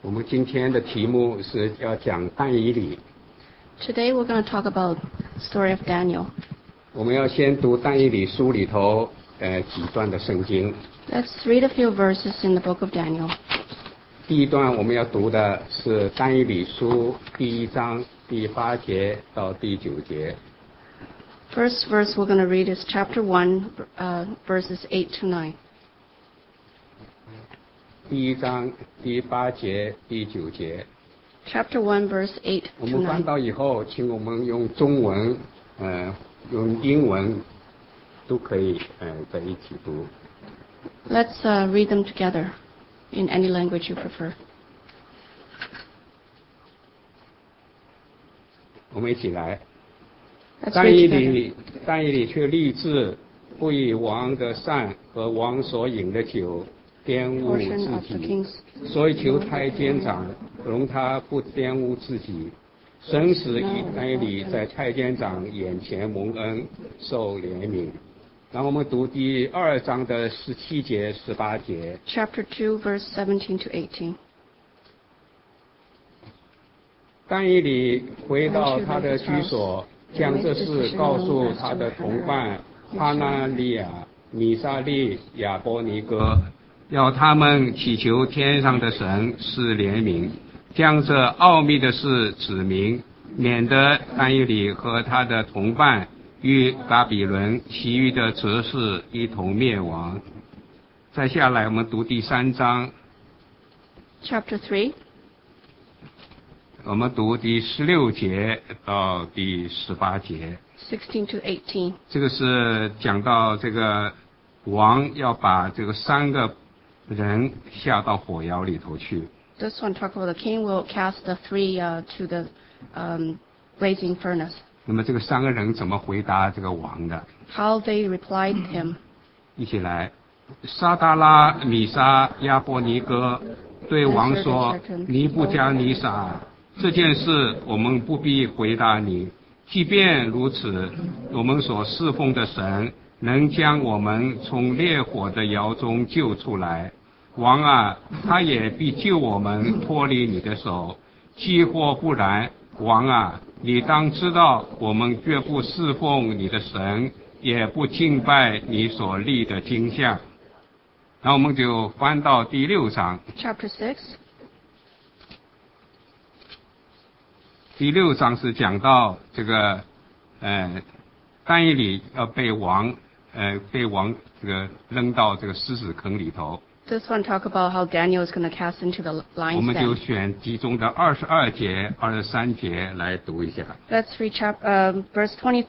我们今天的题目是要讲但以理。 Today we're going to talk about the story of Daniel. 我们要先读但以理书里头几段的圣经。 Let's read a few verses in the book of Daniel. 第一段我们要读的是但以理书第1章第8节到第9节。 First verse we're going to read is chapter 1, verses 8 to 9. 第1章第8节第9节。 Chapter 1, verse 8 我 to 们翻 9. 到以后，请我们用中文，用英文都可以，在一起读。 Let's read them together in any language you prefer. 我们一起来。 Let's 但 read 以 together. 理却立志不以王的膳和王所饮的酒玷污 Portion 自 of the 己， king's 所以求太监长容他不玷污自己。神使但以理在太监长眼前蒙恩，受怜悯。然后我们读第2章的17节、18节。 Chapter 2, verse 17 to 18. 但以理回到他的居所，将这事告诉他的同伴哈拿利亚、米沙利、亚波尼哥，要他们祈求天上的神施怜悯，将这奥秘的事指明，免得但以理和他的同伴与巴比伦其余的哲士一同灭亡。再下来我们读第3章。 Chapter 3. 我们读第16节到第18节。 16 to 18. 这个是讲到这个王要把这个3个人下到火窑里头去。 This one talks about the king will cast the three to the blazing furnace. 那么这个3个人怎么回答这个王的？ How they replied him. 一起来。沙达拉、米沙、亚波尼哥对王说：尼布加尼撒，这件事我们不必回答你。即便如此，我们所侍奉的神能将我们从烈火的窑中救出来。王啊，他也必救我们脱离你的手。既或不然，王啊，你当知道，我们绝不侍奉你的神，也不敬拜你所立的金像。然后我们就翻到第6章。 Chapter 6. 第6章是讲到这个，但以理要被王这个扔到这个狮子坑里头。 This one talk about how Daniel is going to cast into the 我 lion's 们就 den. 选其中的22节、23节来读一下。 Let's read verse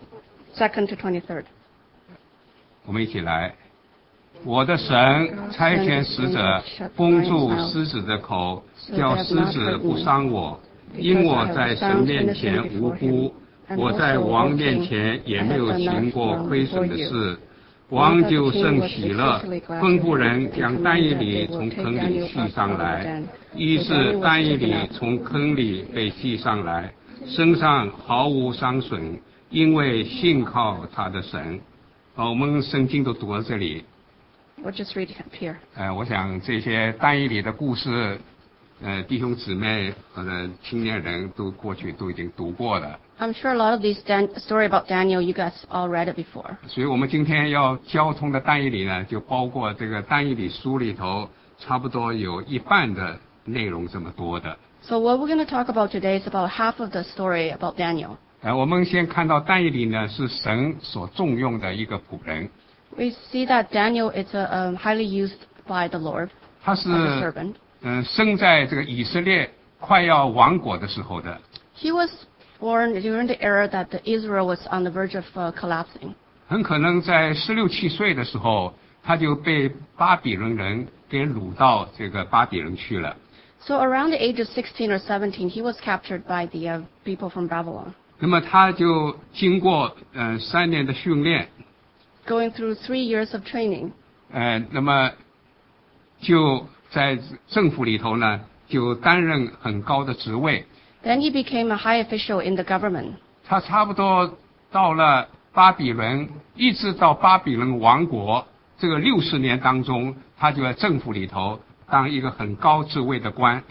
22nd to 23rd. 我们一起来。我的神差遣使者封住狮子的口，叫狮子不伤我，因我在神面前无辜，我在王面前也没有行过亏损的事。王就甚喜乐，吩咐人将但以理从坑里系上来。于是但以理从坑里被系上来，身上毫无伤损，因为信靠他的神。我们圣经都读到这里。 We'll just read it here. 我想这些但以理的故事，弟兄姊妹或者青年人都过去都已经读过了。 I'm sure a lot of these story about Daniel, you guys all read it before. 所以我们今天要交通的但以理呢，就包括这个但以理书里头差不多有1半的内容这么多的。 So what we're going to talk about today is about half of the story about Daniel. 我们先看到但以理呢是神所重用的一个仆人。 We see that Daniel is highly used by the Lord 他 as a 是 servant. 生在这个以色列快要亡国的时候的。 He was born during the era that Israel was on the verge of collapsing. 很可能在16、17岁的时候，他就被巴比伦人给掳到这个巴比伦去了。 So around the age of 16 or 17, he was captured by the people from Babylon. 那么他就经过3年的训练， Going through 3 years of training. 那么就在政府里头呢，就担任很高的职位。 Then he became a high official in the government. 他差不多到了巴比伦，一直到巴比伦亡国这个60年当中，他就在政府里头当一个很高职位的官。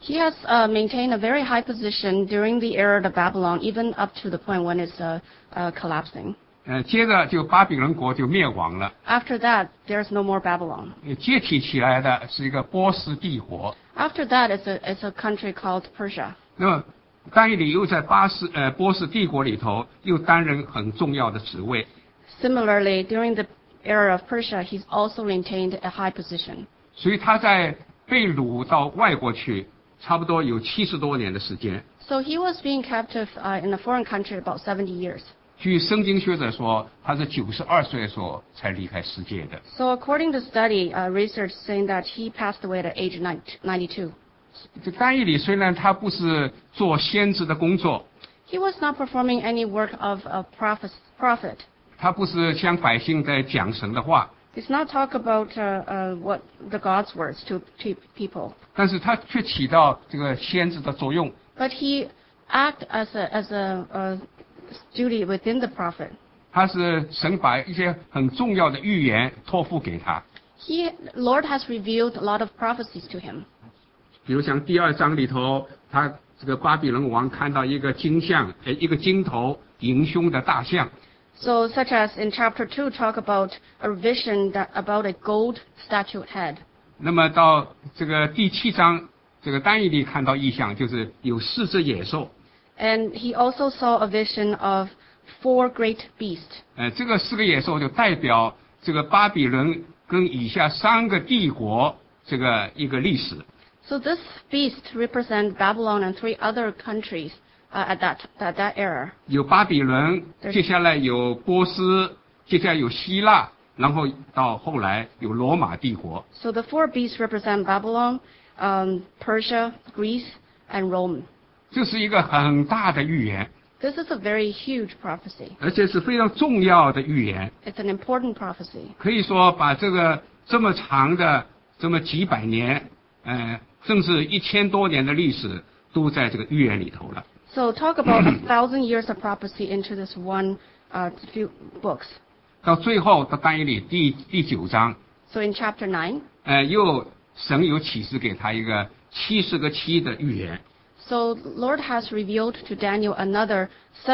He has maintained a very high position during the era of Babylon, even up to the point when it's collapsing. 接着就巴比伦国就灭亡了。 After that, there's no more Babylon. 接替起来的是一个波斯帝国。 After that, it's a country called Persia. 那么但以理又在波斯帝国里头又担任很重要的职位。 Similarly, during the era of Persia, he's also maintained a high position. 所以他在被掳到外国去，差不多有70多年的时间。 So he was being captive in a foreign country about 70 years. 据圣经学者说，他是92岁的时候才离开世界的。 So according to study, research saying that he passed away at age 92. 这但以理虽然他不是做先知的工作， He was not performing any work of a prophet. 他不是向百姓在讲神的话， He's not talk about what the God's words to people, 但是他却起到这个先知的作用。 but he act as a duty within the prophet. 他是神把一些很重要的预言托付给他， Lord has revealed a lot of prophecies to him. 比如像第2章里头，他这个巴比伦王看到一个金像，一个金头迎凶的大象。 So, such as in chapter 2, talk about a vision about a gold statue head. 那么到这个第7章，这个但以理看到异象，就是有4只野兽。 And he also saw a vision of 4 great beasts. 这个4个野兽就代表这个巴比伦跟以下3个帝国这个一个历史。 So this beast represents Babylon and 3 other countries at that era. 有巴比伦，接下来有波斯，接下来有希腊，然后到后来有罗马帝国。 So the 4 beasts represent Babylon, Persia, Greece, and Rome. 这是一个很大的预言， This is a very huge prophecy. 而且是非常重要的预言。 It's an important prophecy. 可以说把这个这么长的这么几百年，甚至1000多年的历史，都在这个预言里头了。 So talk about 1,000 years of prophecy into this one few books. 到最后到但以理第9章， So in chapter 9, 又神有启示给他一个70个7的预言。 so Lord has revealed to Daniel another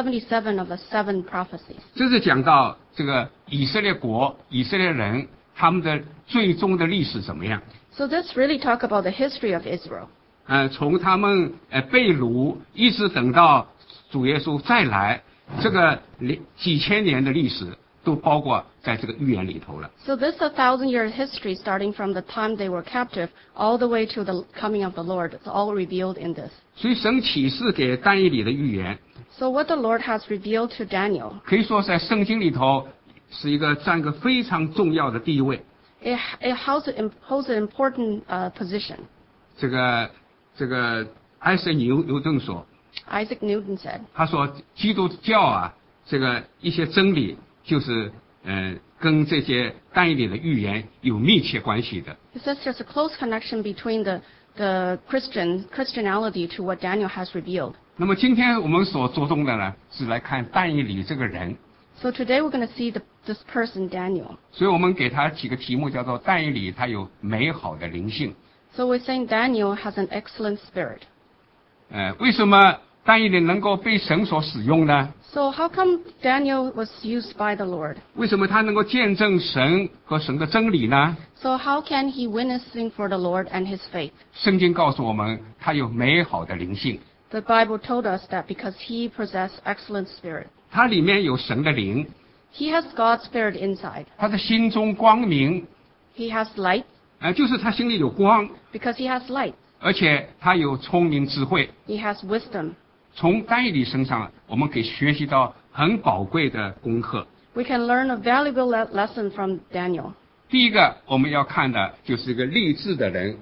77 of the 7 prophecies. 这是讲到这个以色列国、以色列人他们的最终的历史怎么样？ So this really talk about the history of Israel. 从他们被掳一直等到主耶稣再来，这个几千年的历史都包括在这个预言里头了。 So this 1,000-year history starting from the time they were captive all the way to the coming of the Lord. It's all revealed in this. 所以神启示给但以理的预言， So what the Lord has revealed to Daniel, 可以说在圣经里头是占一个非常重要的地位。 it holds an important position. 这个艾森牛顿说， Isaac Newton said, 他说基督教啊，这个一些真理就是跟这些但以理的预言有密切关系的。 he says there's a close connection between the Christianity to what Daniel has revealed. 那么今天我们所着重的呢，是来看但以理这个人， So today we're going to see this person, Daniel. 所以我们给他起个题目叫做但以理他有美好的灵性。 So we're saying Daniel has an excellent spirit. 为什么但以理能够被神所使用呢？ So how come Daniel was used by the Lord? 为什么他能够见证神和神的真理呢？ So how can he witnessing for the Lord and his faith? 圣经告诉我们，他有美好的灵性， The Bible told us that because he possessed excellent spirit. 他里面有神的灵， He has God's spirit inside. 他的心中光明， He has light 就是他心里有光， because he has light. 而且他有聪明智慧。 He has wisdom. 从但以理身上，我们可以学习到很宝贵的功课。 We can learn a valuable lesson from Daniel. 第一个我们要看的就是一个励志的人，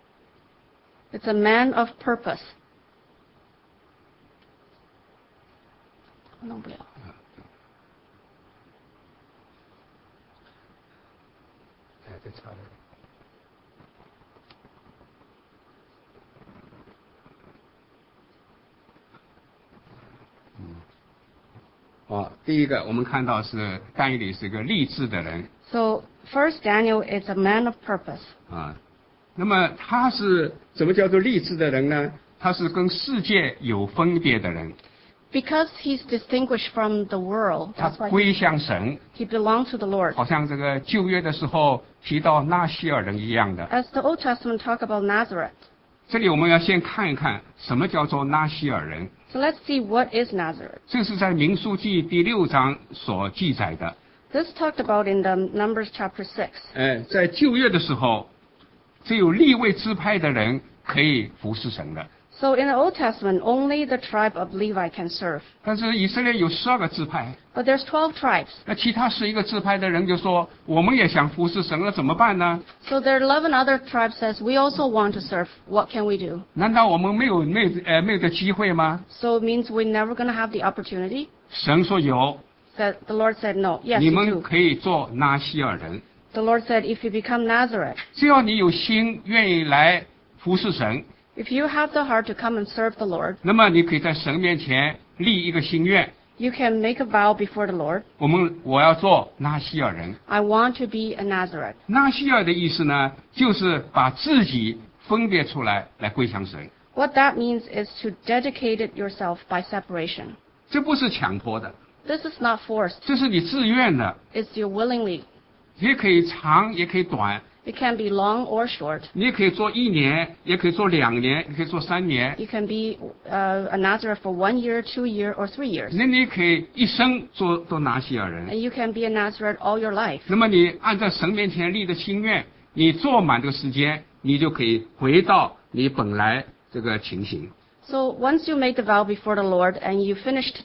It's a man of purpose. 弄不了。 这差了。第一个我们看到是但以理是一个励志的人 So first, Daniel is a man of purpose. 那么他是怎么叫做立志的人呢？他是跟世界有分别的人， Because he's distinguished from the world, 他 that's why 归向神， he belongs to the Lord. 好像这个旧约的时候提到纳西尔人一样的。 As the Old Testament talk about Nazareth. 这里我们要先看一看什么叫做纳西尔人， So let's see what is Nazareth. 这是在民数记第6章所记载的。 This is talked about in the Numbers chapter 6. 在旧约的时候，只有利未支派的人可以服侍神的。 So in the Old Testament, only the tribe of Levi can serve. 但是以色列有12个支派， But there's 12 tribes. 那其他11个支派的人就说，我们也想服侍神，那怎么办呢？ So there are 11 other tribes says, we also want to serve. What can we do? 难道我们没有这机会吗？ So it means we're never going to have the opportunity? 神说有， The Lord said, no. Yes, 你 you 们 do. 可以做拿西尔人， The Lord said, if you become Nazareth, 只要你有心愿意来服侍神， if you have the heart to come and serve the Lord, 那么你可以在神面前立一个心愿， you can make a vow before the Lord. 我要做拿西尔人。 I want to be a Nazareth. 拿西尔的意思呢，就是把自己分别出来归向神， What that means is to dedicate it yourself by separation. 这不是强迫的， This is not forced. 这是你自愿的， It's you willingly. 也可以长，也可以短， It can be long or short. 你也可以做1年，也可以做2年，也可以做3年， You can be a Nazareth for 1 year, 2 years, or 3 years. 那你可以一生做拿西尔人。 And you can be a Nazareth all your life. 那么你按照神面前立的心愿，你做满这个时间，你就可以回到你本来这个情形。 So once you make the vow before the Lord and you finished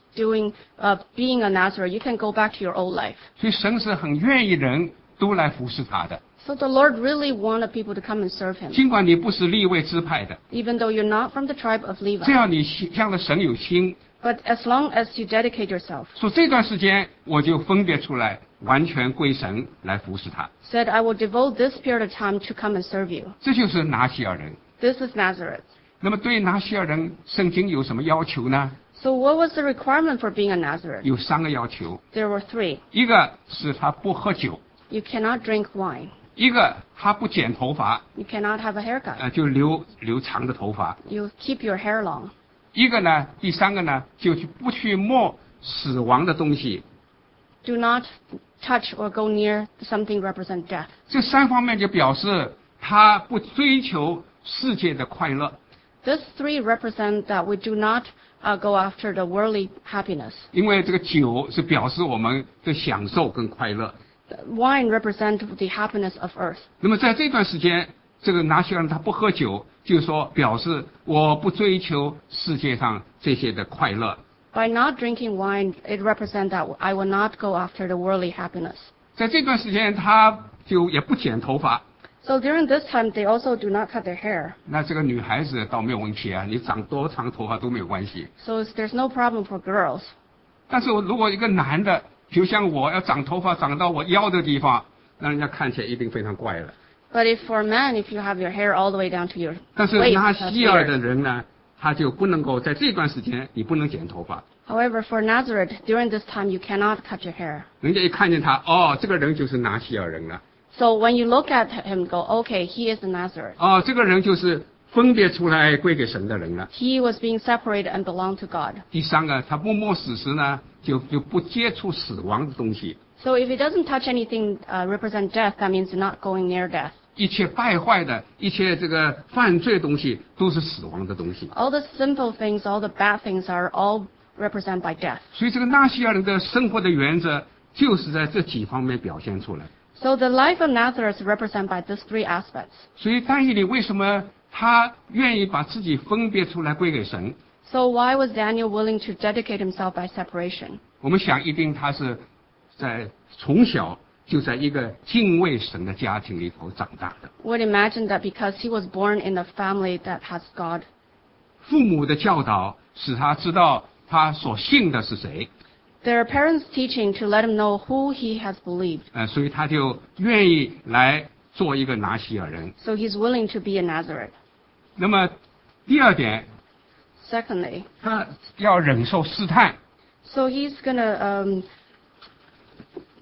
being a Nazareth, you can go back to your old life. 所以神是很愿意人都来服侍他的， So the Lord really wanted people to come and serve Him, 尽管你不是利未支派的， even though you're not from the tribe of 只 Levi. 要你向着神有心， But as long as you dedicate yourself, 说这段时间我就分别出来，完全归神来服侍他， said, I will devote this period of time to come and serve you. 这就是拿西尔人。 This is Nazareth. 那么对拿西尔人，圣经有什么要求呢？ So what was the requirement for being a Nazareth? 有3个要求， There were 3. 一个是他不喝酒， You cannot drink wine. 一个他不剪头发， You cannot have a haircut. 就留长的头发。 You keep your hair long. 一个呢，第3个呢，不去摸死亡的东西。 Do not touch or go near something represent death. 这3方面就表示他不追求世界的快乐， These 3 represent that we do not go after the worldly happiness. 因为这个酒是表示我们的享受跟快乐。 Wine represents the happiness of earth. 那么在这段时间，这个拿西尔人他不喝酒，就是说表示我不追求世界上这些的快乐。 By not drinking wine, it represents that I will not go after the worldly happiness. 在这段时间，他就也不剪头发。 So during this time, they also do not cut their hair. 那这个女孩子倒没有问题啊，你长多长头发都没有关系。 So there's no problem for girls. 但是如果一个男的，就像我要长头发长到我腰的地方，那人家看起来一定非常怪了。 But if for men, if you have your hair all the way down to your 但是 waist, 拿 that's 西尔的 weird. 人呢，他就不能够在这段时间，你不能剪头发。 However, for Nazareth, during this time, you cannot cut your hair. 人家一看见他，哦，这个人就是拿西尔人了。 So when you look at him, go, okay, he is a Nazareth. 哦，这个人就是分别出来归给神的人了。 He was being separated and belonged to God. 第3个，他不摸死时呢，就不接触死亡的东西。 So if he doesn't touch anything represent death, that means you're not going near death. 一切败坏的，一切这个犯罪的东西，都是死亡的东西。 All the sinful things, all the bad things are all represented by death. 所以这个纳西尔人的生活的原则，就是在这几方面表现出来。 So the life of Nazareth is represented by these 3 aspects. 所以但以理为什么他愿意把自己分别出来归给神？ So why was Daniel willing to dedicate himself by separation? 我们想，一定他是在从小就在一个敬畏神的家庭里头长大的。 Would imagine that because he was born in a family that has God. 父母的教导使他知道他所信的是谁， There are parents teaching to let him know who he has believed. 所以他就愿意来做一个拿西尔人。 So he's willing to be a Nazareth. 那么第2点， Secondly, 他要忍受试探。 so he's gonna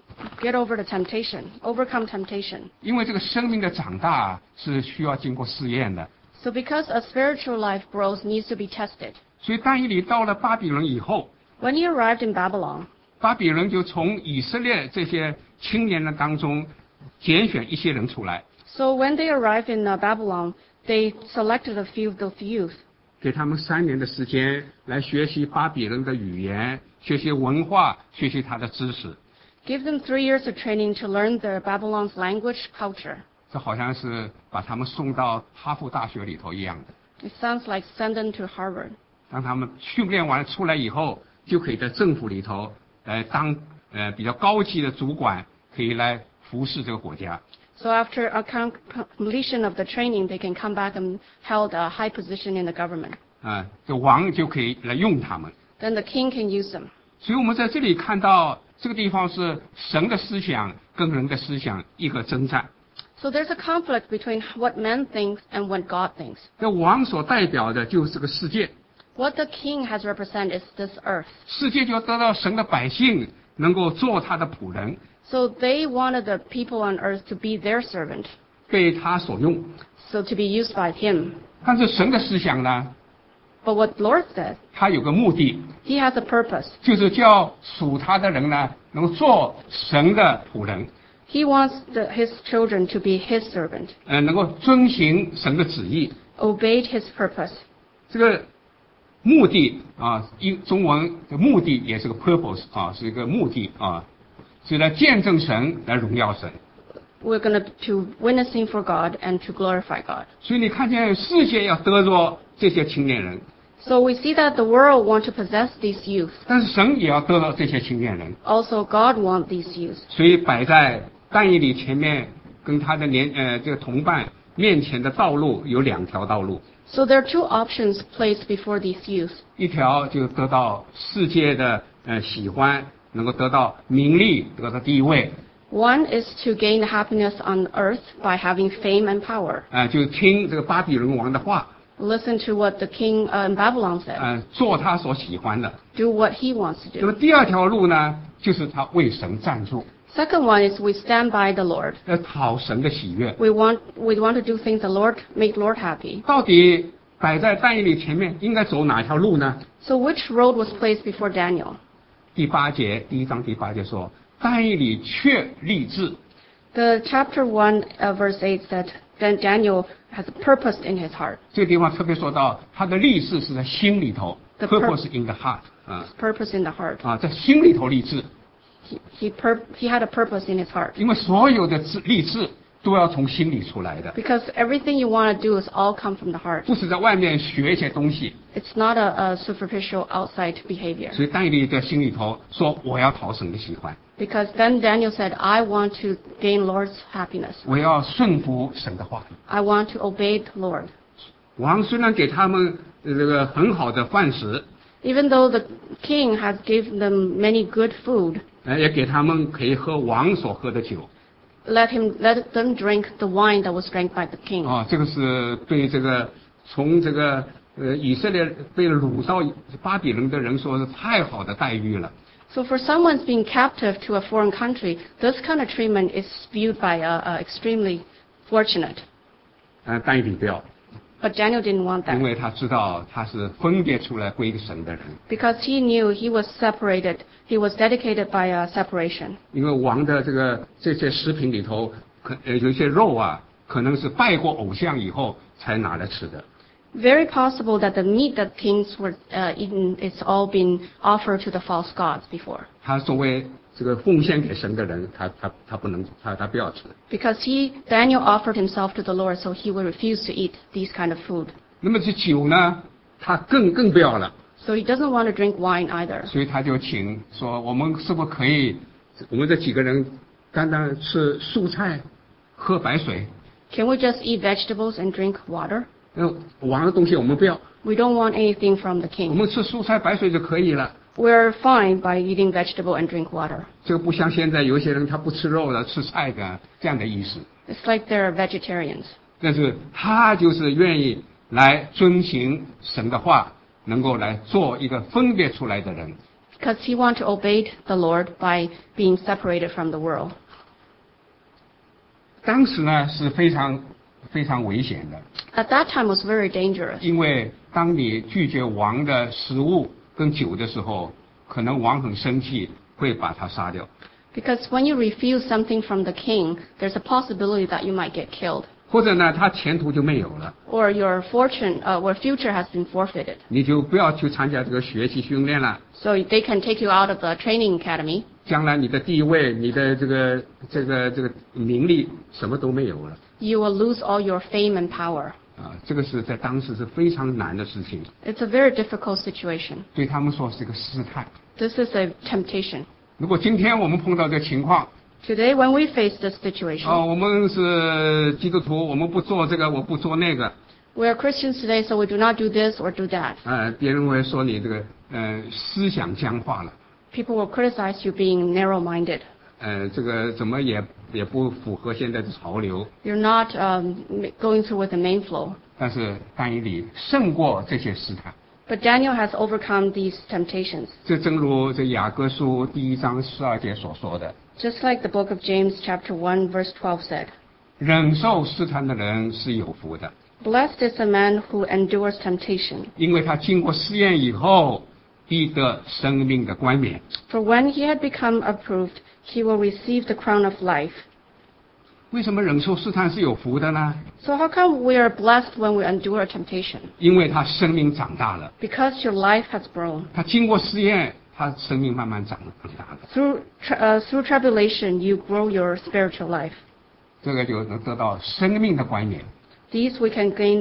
get over the temptation, overcome temptation. 因为这个生命的长大是需要经过试验的。 So because a spiritual life growth needs to be tested. 所以但以理到了巴比伦以后， When he arrived in Babylon, 巴比伦就从以色列这些青年人当中拣选一些人出来， so when they arrived in Babylon, they selected a few of those youth, 给他们3年的时间来学习巴比伦的语言，学习文化，学习他的知识。 give them 3 years of training to learn the Babylon's language, culture. 这好像是把他们送到哈佛大学里头一样的。 It sounds like send them to Harvard. 当他们训练完出来以后，就可以在政府里头来当比较高级的主管，可以来服侍这个国家。 So after completion of the training, they can come back and held a high position in the government. 这王就可以来用他们。 Then the king can use them. 所以我们在这里看到这个地方是神的思想跟人的思想一个征战。 So there's a conflict between what man thinks and what God thinks. 这王所代表的就是这个世界， What the king has represented is this earth. 世界就要得到神的百姓能够做他的仆人， So they wanted the people on earth to be their servant, 被他所用。 so to be used by him. 但是神的思想呢， But what Lord said, 他有个目的， he has a purpose. 就是叫属他的人呢能够做神的仆人， He wants his children to be his servant, 能够遵行神的旨意。 obeyed his purpose. 这个目的中文的目的也是个 purpose 是一个目的是来见证神，来荣耀神。 We're going to witnessing for God and to glorify God. 所以你看见世界要得着这些青年人， So we see that the world want to possess these youth. 但是神也要得到这些青年人。 Also, God wants these youth. 所以摆在但以理前面跟他的这个同伴面前的道路有2条道路， So there are 2 options placed before these youth. 一条就得到世界的喜欢，能够得到名利，得到地位， One is to gain happiness on earth by having fame and power. 就听这个巴比伦王的话， Listen to what the king in Babylon said. 做他所喜欢的。 Do what he wants to 那么 do. 第2条路呢，就是他为神站住， Second one is we stand by the Lord. 讨神的喜悦。 We want to do things the Lord make Lord happy. 到底摆在但以理前面应该走哪条路呢？ So which road was placed before Daniel? 第1章第8节说，但以理却立志。 The chapter 1 verse 8 said that Daniel has a purpose in his heart. 这个地方特别说到他的立志是在心里头 The ，purpose in the heart Purpose in the heart. 在心里头立志， He had a purpose in his heart. 因为所有的立志都要从心里出来的， Because everything you want to do is all come from the heart. 不是在外面学一些东西。 It's not a superficial outside behavior. 所以但以理在心里头说，我要讨神的喜欢， Because then Daniel said, I want to gain Lord's happiness. 我要顺服神的话。 I want to obey the Lord. 王虽然给他们这个很好的饭食， Even though the king has given them many good food, 也给他们可以喝王所喝的酒。 let them drink the wine that was drank by the king. 这个是对这个从这个以色列被掳到巴比伦的人说是太好的待遇了。 So for someone being captive to a foreign country, this kind of treatment is viewed by extremely fortunate. 但以理不要， But Daniel didn't want 因 that 为他知道他是分别出来归神的人。 because he knew he was separated. He was dedicated by separation. 因为王的这些食品里头，有一些肉可能是拜过偶像以后才拿来吃的。 Very possible that the meat that kings were eaten is all been offered to the false gods before. 他作为这个奉献给神的人，他不能，他不要吃。 Because Daniel offered himself to the Lord, so he would refuse to eat these kind of food. 那么这酒呢，他更不要了。 So he doesn't want to drink wine either. 所以他就请说，我们是不是可以，我们这几个人单单吃蔬菜，喝白水？ Can we just eat vegetables and drink water? 王的东西我们不要， We don't want anything from the 我 king. 们吃蔬菜白水就可以了。 We're fine by eating vegetable and drink water. 这个不像现在有一些人他不吃肉的，吃菜的这样的意思。 It's like they're vegetarians. 但是他就是愿意来遵行神的话，能够来做一个分别出来的人， because he wanted to obey the Lord by being separated from the world. 当时呢是非常危险的， At that time was very dangerous 因为当你拒绝王的食物跟酒的时候，可能王很生气，会把他杀掉， because when you refuse something from the king, there's a possibility that you might get killed, 或者呢他前途就没有了， or your fortune or future has been forfeited. 你就不要去参加这个学习训练了， So they can take you out of the training academy. 将来你的地位、你的这个名利什么都没有了。 You will lose all your fame and power. 这个是在当时是非常难的事情， It's a very difficult situation. 对他们说是一个试探。 This is a temptation. 如果今天我们碰到这情况， Today, when we face this situation, 我们是基督徒，我们不做这个，我不做那个， we are Christians today, so we do not do this or do that. 别人会说你这个思想僵化了， People will criticize you being narrow-minded. 这个怎么也不符合现在的潮流。 You're not going through with the main flow. 但是但以理胜过这些试探。 But Daniel has overcome these temptations. 这正如这雅各书1章12节所说的， Just like the book of James chapter 1 verse 12 said, 忍受试探的人是有福的， Blessed is the man who endures temptation, 因为他经过试验以后，必得生命的冠冕。 for when he had become approved, he will receive the crown of life. 为什么忍受试探是有福的呢？ So how come we are blessed when we endure a temptation? 因为他生命长大了， Because your life has grown. 他经过试验，他生命慢慢长大了， Through tribulation, you grow your spiritual life. 这个就能得到生命的冠冕。 These we can gain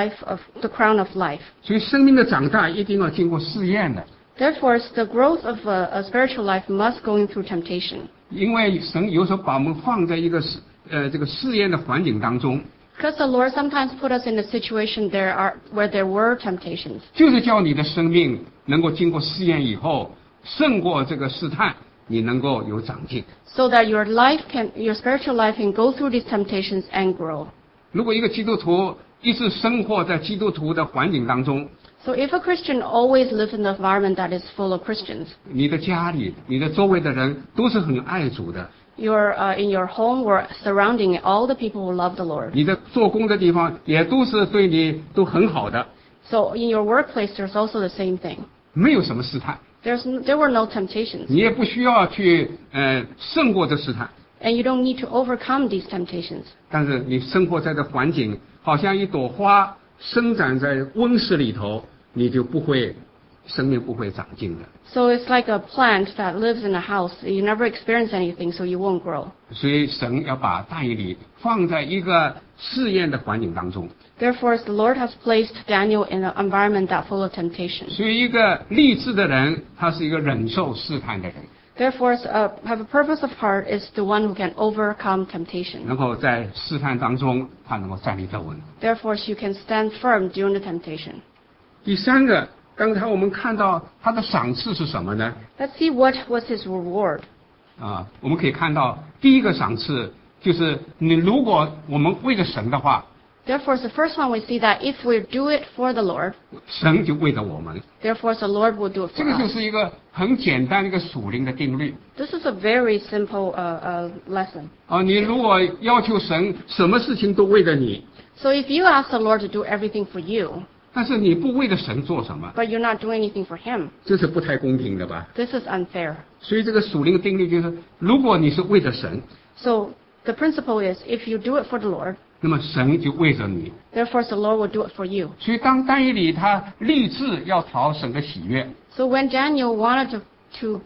the crown of life. 所以生命的长大一定要经过试验的， Therefore, the growth of a spiritual life must go through temptation. 因为神有时候把我们放在一个这个试验的环境当中， Because the Lord sometimes put us in a situation where there were temptations, 就是叫你的生命能够经过试验以后，胜过这个试探，你能够有长进。 so that your spiritual life can go through these temptations and grow. 如果一个基督徒一直生活在基督徒的环境当中， So if a Christian always lives in an environment that is full of Christians, 你的家里、你的周围的人都是很爱主的， you're in your home or surrounding all the people who love the Lord. 你的做工的地方也都是对你都很好的， So in your workplace, there's also the same thing. 没有什么试探， There were no temptations, 你也不需要去胜过这试探。 and you don't need to overcome these temptations. 但是你生活在的环境，好像一朵花生长在温室里头，你就生命不会长进的。 So it's like a plant that lives in a house. You never experience anything, so you won't grow. 所以神要把但以理放在一个试验的环境当中。 Therefore, the Lord has placed Daniel in an environment that full of temptation. 所以一个励志的人，他是一个忍受试探的人， Therefore, have a purpose of heart is the one who can overcome temptation. 然后在试探当中，他能够站立得稳。 Therefore, you can stand firm during the temptation. 第三个，刚才我们看到他的赏赐是什么呢？ Let's see what was his reward. 我们可以看到第一个赏赐就是如果我们为了神的话， Therefore, the first one we see that if we do it for the Lord, 神就为了我们。 therefore the Lord will do it 这 for 个就 us. 是一个很简单的一个属灵的定律。 This is a very simple lesson. 你如果要求神什么事情都为了你， So if you ask the Lord to do everything for you, 但是你不为了神做什么， but you're not doing anything for Him, 这是不太公平的吧？ this is unfair. 所以这个属灵的定律就是，如果你是为了神， So the principle is, if you do it for the Lord, 那么神就为着你。 therefore the Lord will do it for you. 所以当但以理他立志要讨神的喜悦， So when Daniel wanted to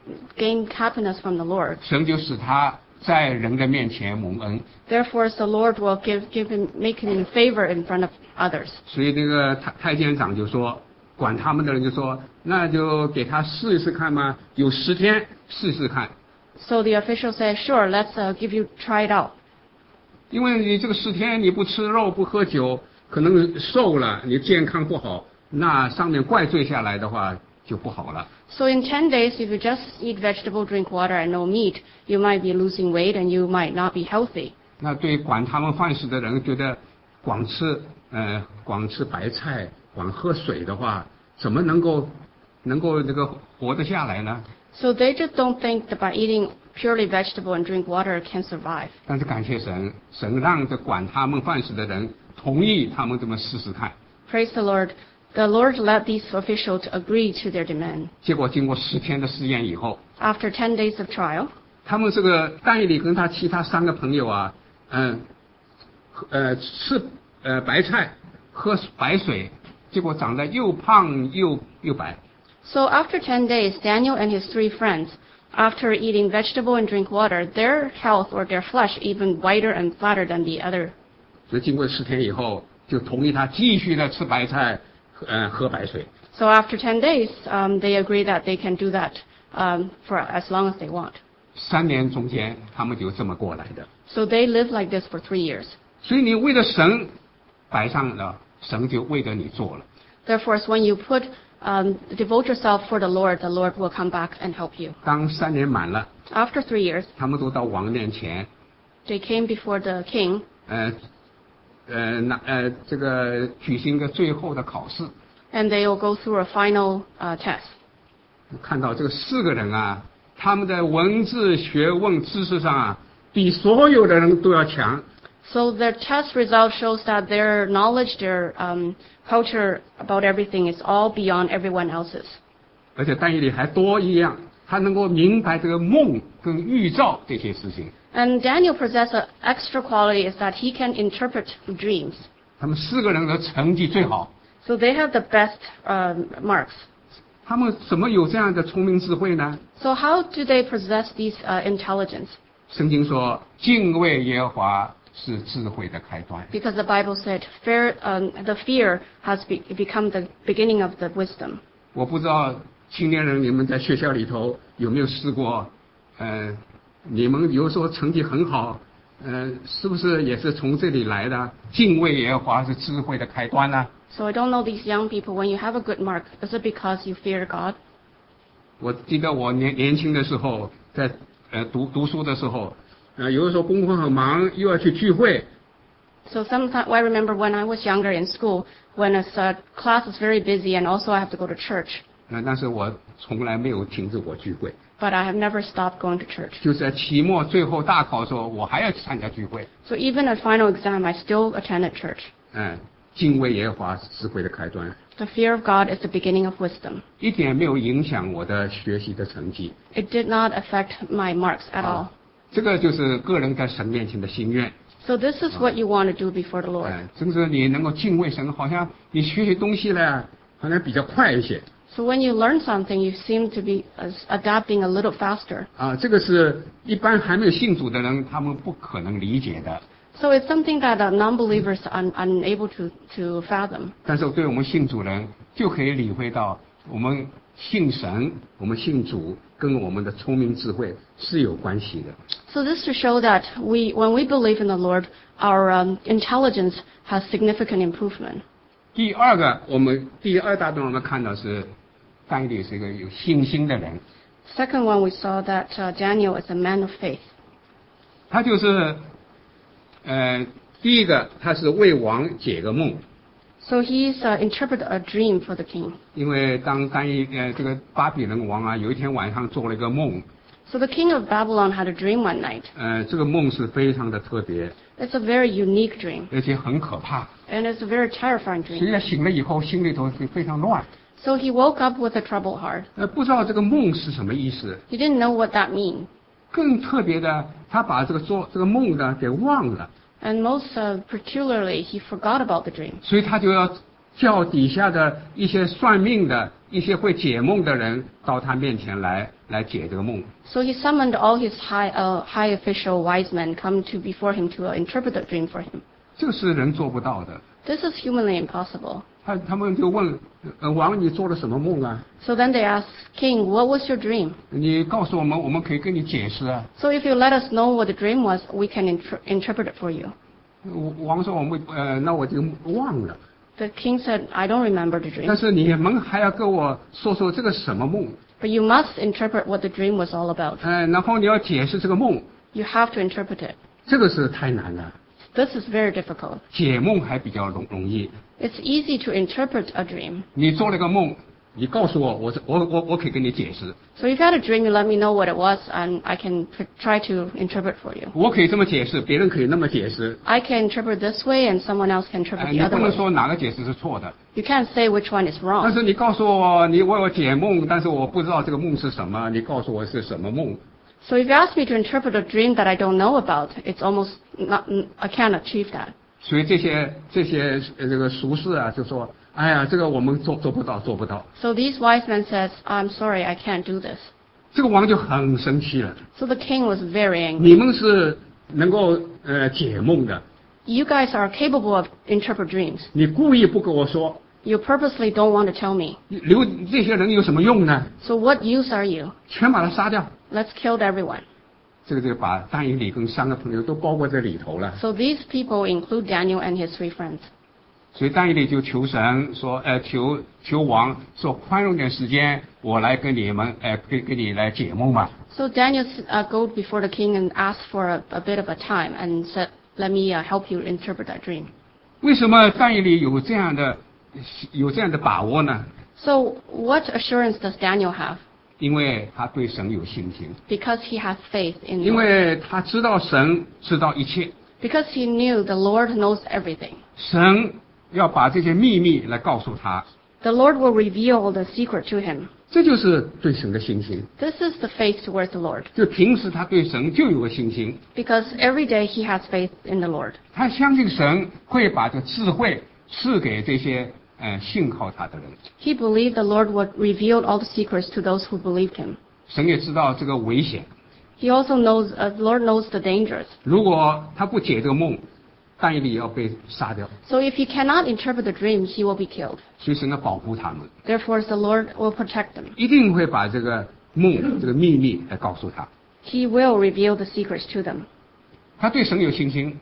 gain happiness from the Lord, 神就使他在人的面前蒙恩。 therefore the Lord will make him in favor in front of others. 所以那个太监长就说，管他们的人就说，那就给他试一试看嘛，有10天试试看， So the official said, sure, let's give you try it out. 因为你这个10天你不吃肉不喝酒，可能瘦了，你健康不好，那上面怪罪下来的话就不好了。 So in 10 days, if you just eat vegetable, drink water, and no meat, you might be losing weight and you might not be healthy. 那对管他们饭食的人觉得光吃白菜，光喝水的话，怎么能够能够这个活得下来呢？ So they just don't think that by eating purely vegetable and drink water can survive. 但是感谢神，神让这管他们饭食的人同意他们这么试试看。 Praise the Lord. The Lord let these officials agree to their demand. 结果经过10天的试验以后， After 10 days of trial, 他们这个但以理跟他其他3个朋友啊，吃白菜，喝白水，结果长得又胖又白。 so after 10 days, Daniel and his 3 friends, after eating vegetable and drink water, their health or their flesh even whiter and flatter than the other. 所以经过10天以后，就同意他继续的吃白菜，喝白水。 So after 10 days, they agree that they can do that for as long as they want. 3年中间，他们就这么过来的。 So they live like this for 3 years. 所以你为了神摆上了，神就为着你做了。 Therefore, when you devote yourself for the Lord will come back and help you. 当3年满了， After 3 years, 他们都到王面前， they came before the king 这个举行一个最后的考试。 and they will go through a final test. 看到这个4个人啊，他们的文字、学问、知识上啊，比所有的人都要强。 So the test result shows that their knowledge, their culture about everything is all beyond everyone else's. 而且但以理还多一样，他能够明白这个梦跟预兆这些事情。 And Daniel possesses an extra quality is that he can interpret dreams. 他们4个人的成绩最好。 So they have the best marks. 他们怎么有这样的聪明智慧呢？ So how do they possess these intelligence? 圣经说，敬畏耶和华是智慧的开端。 Because the Bible said the fear has become the beginning of the wisdom. 我不知道青年人你们在学校里头有没有试过，你们有时候成绩很好，是不是也是从这里来的？敬畏耶和华是智慧的开端呢？ So I don't know these young people, when you have a good mark, is it because you fear God? 我记得我年轻的时候，在读书的时候，有的时候功课很忙，又要去聚会。 So sometimes I remember when I was younger in school, when class is very busy and also I have to go to church. 但是我从来没有停止过聚会。 But I have never stopped going to church. 就是在期末最后大考的时候，我还要去参加聚会。 So even at final exam, I still attended church. 敬畏耶和华是智慧的开端。 The fear of God is the beginning of wisdom. 一点没有影响我的学习的成绩。 It did not affect my marks at all. 这个就是个人在神面前的心愿。 So this is what you want to do before the Lord. 正是你能够敬畏神，好像你学习东西呢，好像比较快一些。 So when you learn something, you seem to be adapting a little faster. 这个是一般还没有信主的人，他们不可能理解的。 So it's something that non-believers are unable to fathom. 但是对我们信主人就可以理会到，我们信神，我们信主，跟我们的聪明智慧是有关系的。 So this to show that when we believe in the Lord, our intelligence has significant improvement. 第二大段我们看到是但以理是一个有信心的人。 Second one, we saw that Daniel is a man of faith. 他就是第一个，他是为王解个梦。 So he's interpreted a dream for the king. 因为当这个巴比伦王啊，有一天晚上做了一个梦。 So the king of Babylon had a dream one night. 这个梦是非常的特别。 It's a very unique dream. 而且很可怕。 And it's a very terrifying 所以 dream. 他醒了以后，心里头非常乱。 So he woke up with a troubled heart. 不知道这个梦是什么意思。 He didn't know what that meant. 更特别的，他把这个梦呢给忘了。 And most particularly, he forgot about the dream. 所以他就要叫底下的一些算命的、一些会解梦的人到他面前来解这个梦。 So he summoned all his high official wise men come before him to interpret the dream for him. 这个是人做不到的。 This is humanly impossible. 他们就问王，你做了什么梦啊？ So then they asked, King, what was your dream? 你告诉我们，我们可以跟你解释啊。 So if you let us know what the dream was, we can interpret it for you. 王说那我就忘了。 The king said, I don't remember the dream. 但是你们还要跟我说说这个什么梦。 But you must interpret what the dream was all about. 然后你要解释这个梦。 You have to interpret it. 这个是太难了。 This is very difficult. 解梦还比较容易。 It's easy to interpret a dream. 你做了个梦， 你告诉我，我可以跟你解释。 So if you had a dream, you let me know what it was, and I can try to interpret for you. 我可以这么解释，别人可以那么解释。 I can interpret this way, and someone else can interpret 你 the 不 other 能 way. 说哪个解释是错的。 You can't say which one is 但 wrong. 是你告诉我，你为我解梦，但是我不知道这个梦是什么，你告诉我是什么梦。 So if you ask me to interpret a dream that I don't know about, it's almost not, I can't achieve that. 所以这些这个俗士啊，就说，哎呀，这个我们做不到。 So these wise men says, I'm sorry, I can't do this. 这个王就很生气了。 So the king was very angry. 你们是能够解梦的， You guys are capable of interpret dreams. 你故意不跟我说， You purposely don't want to tell me. 留这些人有什么用呢？ So what use are you? 全把他杀掉。 Let's kill everyone. 这个就把但以理跟3个朋友都包括在里头了。 So these people include Daniel and his 3 friends. 所以但以理就求神说，求王说宽容点时间，我来跟你们，跟你来解梦吧。 So Daniel go before the king and ask for a bit of a time and said, let me help you interpret that dream. 为什么但以理有这样的把握呢？ So what assurance does Daniel have? 因为他对神有信心， Because he has faith in 因 God. 为他知道神知道一切， Because he knew the Lord knows everything. 神要把这些秘密来告诉他， The Lord will reveal the secret to him. 这就是对神的信心。 This is the faith towards the Lord. 就平时他对神就有个信心， Because every day he has faith in the Lord. 他相信神会把这智慧赐给这些信靠他的人。 He believed the Lord would reveal all the secrets to those who believed him. 神也知道这个危险， He also knows, the Lord knows the dangers. 如果他不解这个梦，但以理要被杀掉， So if he cannot interpret the dream, he will be killed. 所以神要保护他们， Therefore, the Lord will protect them. 一定会把这个梦这个秘密来告诉他。 He will reveal the secrets to them. 他对神有信心，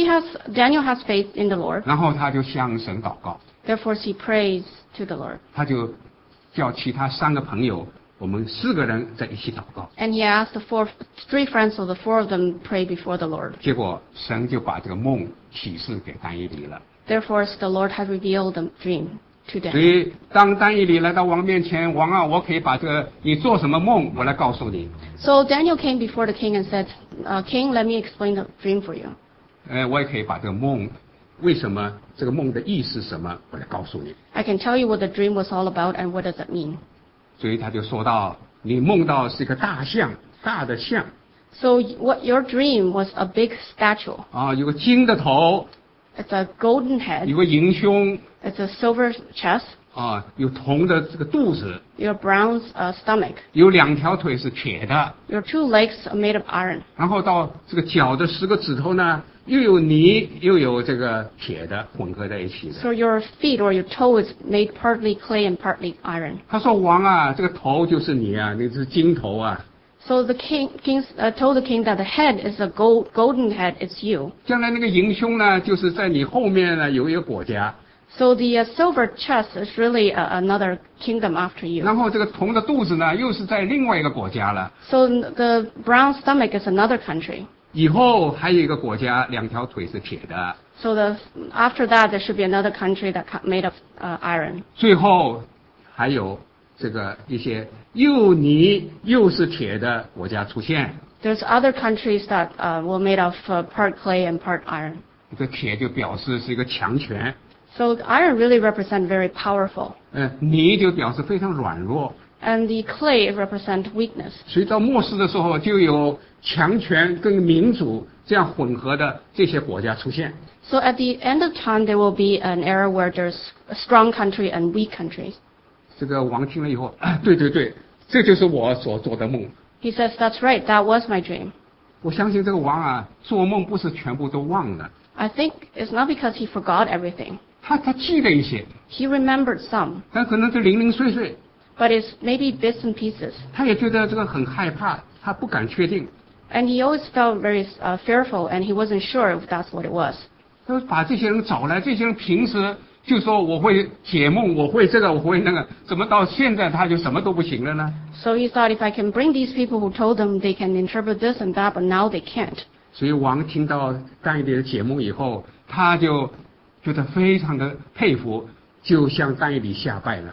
Daniel has faith in the Lord. 然后他就向神祷告， Therefore, he prays to the Lord. 他就叫其他3个朋友，我们4个人在一起祷告。 And he asked the 3 friends, so the 4 of them pray before the Lord. 结果神就把这个梦启示给但以理了。 Therefore, the Lord has revealed the dream to 所 Daniel. 以当但以理来到王面前，王啊，我可以把这个你做什么梦，我来告诉你。 So Daniel came before the king and said, King, let me explain the dream for you. 我也可以把这个梦，为什么这个梦的意思是什么，我来告诉你。 I can tell you what the dream was all about and what does it mean. 所以他就说到，你梦到是一个大象，大的象 So what your dream was a big statue. 啊，有个金的头， It's a golden head. 有个银胸 It's a silver chest. 啊，有铜的这个肚子， Your bronze stomach. 有2条腿是铁的， Your 2 legs are made of iron. 然后到这个脚的10个指头呢，又有泥又有这个铁的混合在一起的。 So your feet or your toe is made partly clay and partly iron. 他说王啊，这个头就是你啊，你是金头啊， So the king told the king that the head is a golden head. It's you. 将来那个银胸呢，就是在你后面呢有一个国家， So the silver chest is really another kingdom after you. 然后这个铜的肚子呢，又是在另外一个国家了。 So the brown stomach is another country. 以后还有一个国家，2条腿是铁的， So after that there should be another country that made of iron. 最后还有这个一些又泥又是铁的国家出现。 There's other countries that were made of part clay and part iron. 这个铁就表示是一个强权， So iron really represents very powerful. 泥就表示非常软弱。 And the clay represent weakness. 所以到末世的时候，就有强权跟民主这样混合的这些国家出现。 So at the end of time, there will be an era where there's a strong country and weak countries. 这个王听了以后，对，这就是我所做的梦。 He says, that's right, that was my dream. 我相信这个王啊，做梦不是全部都忘了， I think it's not because he forgot everything. 他记了一些， He remembered some, 但可能是零零碎碎。 but it's maybe bits and pieces. 他也觉得这个很害怕，他不敢确定。 And he always felt very fearful, and he wasn't sure if that's what it was. 他把这些人找来，这些人平时就说我会解梦，我会这个，我会那个，怎么到现在他就什么都不行了呢？ So he thought, if I can bring these people who told them they can interpret this and that, but now they can't. 所以王听到但以理的解梦以后，他就觉得非常的佩服，就向但以理下拜了。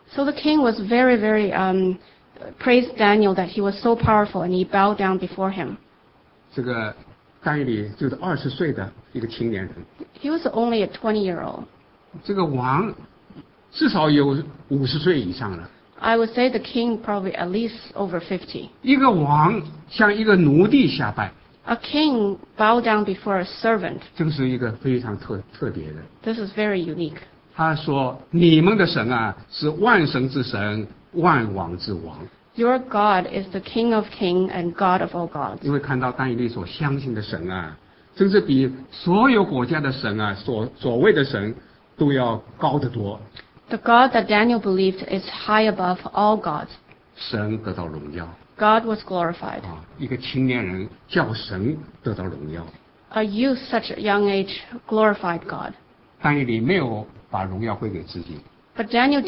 So the king was very praised Daniel that he was so powerful, and he bowed down before him. 这个但以理就是20岁的一个青年人， He was only a 20-year-old. 这个王至少有50岁以上了。 I would say the king probably at least over 50. 一个王向一个奴隶下拜， A king bowed down before a servant. 这个是一个非常特别的。 This is very unique. 他说：“你们的神啊，是万神之神，万王之王。” Your God is the King of kings and God of all gods. 因为看到但以理所相信的神啊，真是比所有国家的神啊，所谓的神都要高得多。 The God that Daniel believed is high above all gods. 神得到荣耀 God was glorified. 啊！一个青年人叫神得到荣耀， A youth such a young age glorified God. 但以理没有把荣耀归给自己， But Daniel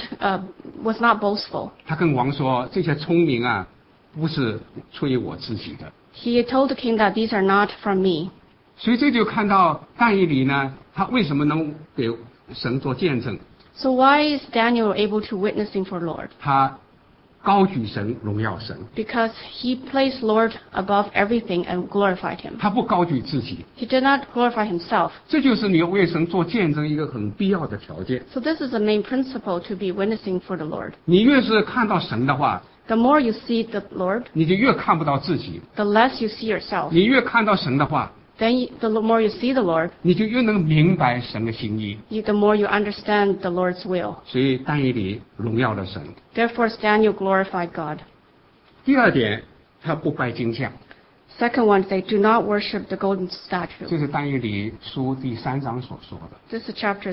was not boastful. 他跟王说：“这些聪明啊，不是出于我自己的。” He told the king that these are not from me. 所以这就看到但以理呢，他为什么能给神做见证？ So why is Daniel able to witnessing for Lord? 他高举神，荣耀神， Because he placed Lord above everything and glorified him. 他不高举自己。 He did not glorify himself. 这就是你为神做见证一个很必要的条件。 So this is the main principle to be witnessing for the Lord. 你越是看到神的话， The more you see the Lord, 你就越看不到自己； the less you see yourself. 你越看到神的话， Then the more you see the Lord, 你就越能明白神的心意。 the more you understand the Lord's will. 所以但以理荣耀了神。 Therefore, Daniel glorified God. 第二点，他不拜金像， Second one, they do not worship the golden statue. 这是但以理书第3章所说的。 This is chapter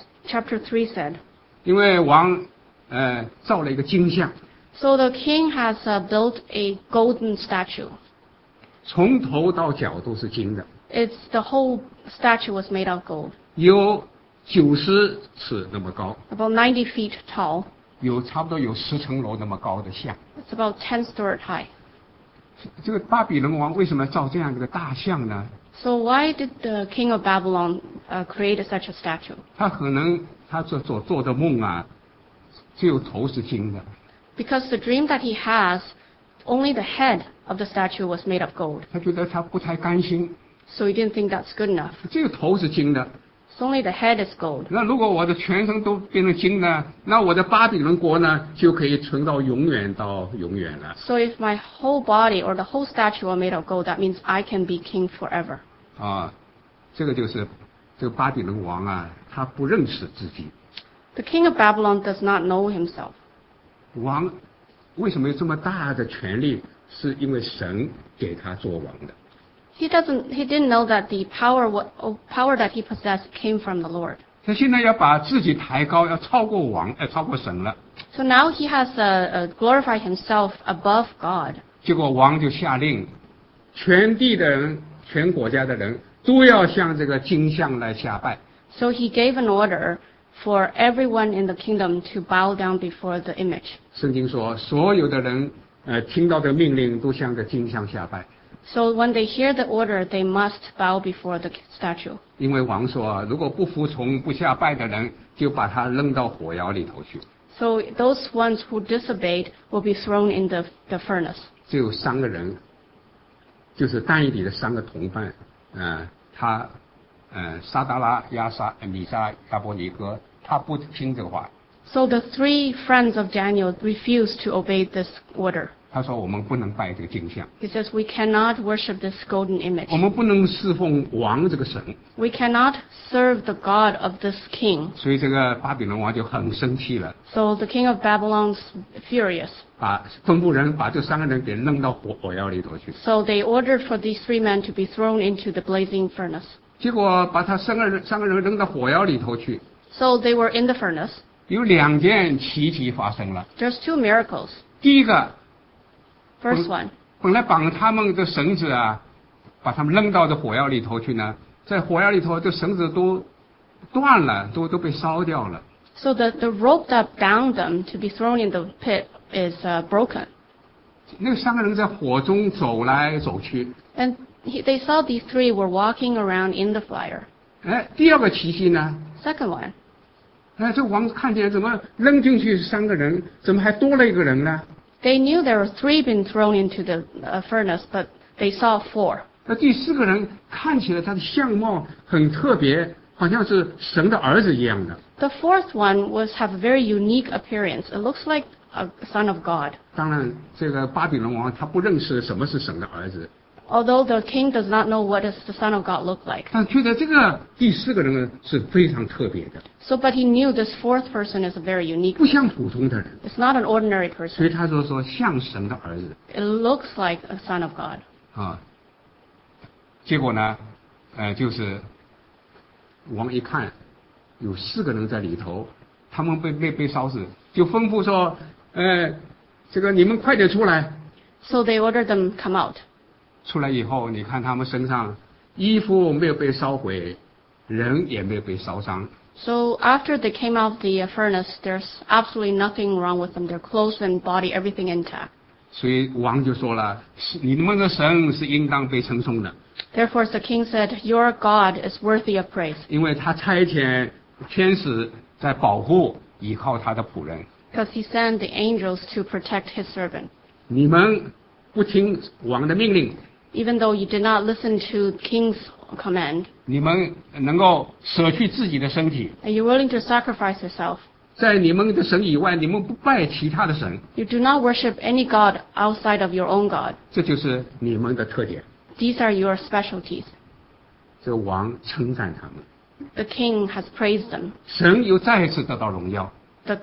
3 said. 因为王造了一个金像， So the king has built a golden statue. 从头到脚都是金的， The whole statue was made of gold, 有90尺那么高， about 90 feet tall. 差不多有10层楼那么高的像。 It's about 10-story high. 这个巴比伦王为什么要造这样一个大像呢？ So why did the king of Babylon create such a statue? 他可能他所做的梦啊，只有头是金的， Because the dream that he has, only the head of the statue was made of gold. 他觉得他不太甘心， So he didn't think that's good enough. 这个头是金的。 So only the head is gold. 那如果我的全身都变成金呢，那我的巴比伦国呢就可以存到永远到永远了。 So if my whole body or the whole statue are made of gold, that means I can be king forever. 啊，这个就是这个巴比伦王啊，他不认识自己。 The king of Babylon does not know himself. 王为什么有这么大的权力？是因为神给他做王的。 He didn't know that the power that he possessed came from the Lord. 他现在要把自己抬高，要超过超过神了。 So now he has glorified himself above God. 结果王就下令，全地的人、全国家的人都要向这个金像来下拜。 So he gave an order for everyone in the kingdom to bow down before the image. 圣经说，所有的人听到的命令都向着金像下拜。 So when they hear the order, they must bow before the statue. 因为王说，如果不服从、不下拜的人，就把他扔到火窑里头去。 So those ones who disobeyed will be thrown in the furnace. 只有3个人，就是但以理的3个同伴，沙达拉、米沙、亚伯尼哥，他不听这话。 So the 3 friends of Daniel refused to obey this order. 他说：“我们不能拜这个金像， He says, we cannot worship this golden image. 我们不能侍奉王这个神。” We cannot serve the God of this king. 所以这个巴比伦王就很生气了， So the king of Babylon's furious. 吩咐人把这3个人给扔到火窑里头去。 So they ordered for these 3 men to be thrown into the blazing furnace. 结果把他3个人扔到火窑里头去， So they were in the furnace. 有2件奇迹发生了。 There's 2 miracles. 第一个， First one, 本来绑他们的绳子啊，把他们扔到这火窑里头去呢，在火窑里头，这绳子都断了，都被烧掉了。 so the rope that bound them to be thrown in the pit is broken. 那3个人在火中走来走去。 And they saw these 3 were walking around in the fire. 第二个奇迹呢， Second one, 这王看见怎么扔进去3个人，怎么还多了一个人呢？ They knew there were 3 being thrown into the furnace, but they saw 4. 那第4个人看起来他的相貌很特别，好像是神的儿子一样的。 The 4th one have a very unique appearance. It looks like a son of God. 当然，这个巴比伦王他不认识什么是神的儿子， Although the king does not know what does the son of God look like. 但觉得这个第4个人呢是非常特别的， So, but he knew this 4th person is a very unique 不像普通的人， It's not an ordinary 所以 person. 他说像神的儿子 It looks like a son of God. 啊。结果呢，就是王一看有4个人在里头，他们被烧死，就吩咐说，这个你们快点出来。 So they ordered them come out. 出来以后，你看他们身上衣服没有被烧毁，人也没有被烧伤。 So after they came out of the furnace, there's absolutely nothing wrong with them. Their clothes and body, everything intact. 所以王就说了，你们的神是应当被称颂的， Therefore the king said, Your God is worthy of praise, 因为他差遣天使在保护依靠他的仆人。 because he sent the angels to protect his servant. 你们不听王的命令， Even though you did not listen to the king's command, 你们能够舍去自己的身体， and you're willing to sacrifice yourself, 在你们的神以外，你们不拜其他的神， you do not worship any God outside of your own God. 这就是你们的特点。 These are your specialties. 这个王称赞他们， The king has praised them. 神又再一次得到荣耀。 The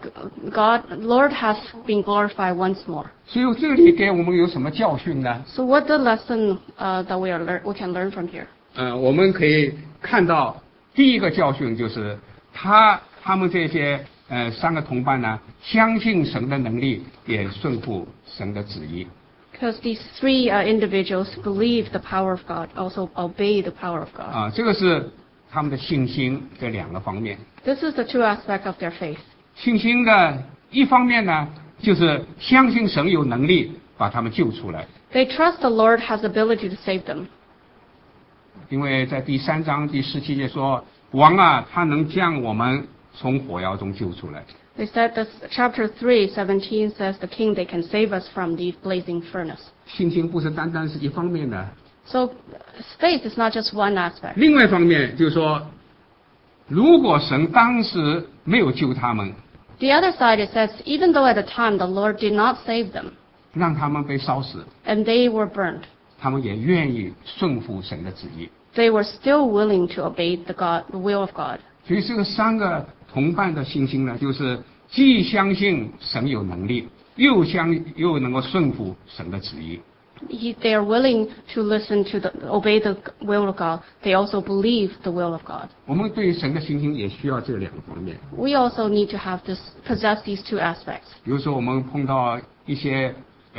Lord has been glorified once more. 所以这里给我们有什么教训呢？ So what the lesson that we can learn from here? 我们可以看到第一个教训就是他们这些3个同伴呢，相信神的能力，也顺服神的旨意。 Because these 3 individuals believe the power of God, also obey the power of God. 这个是他们的信心这2个方面。 This is the 2 aspects of their faith. 信心的一方面呢，就是相信神有能力把他们救出来， They trust the Lord has ability to save them. 因为在第3章第17节说，王啊，他能将我们从火窑中救出来。 They said this chapter 3:17 says the king they can save us from the blazing furnace. 信心不是单单是一方面的， So faith is not just one aspect. 另外一方面就是说，如果神当时没有救他们， The other side it says even though at the time the Lord did not save them 让他们被烧死， and they were burned, 他们也愿意顺服神的旨意。 they were still willing to obey the will of God. 所以这个3个同伴的信心呢，就是既相信神有能力，又能够顺服神的旨意。 They are willing to obey the will of God. They also believe the will of God. 我们对神的信心也需要这2个方面。 We also need to possess these 2 aspects. 比如说，我们碰到一些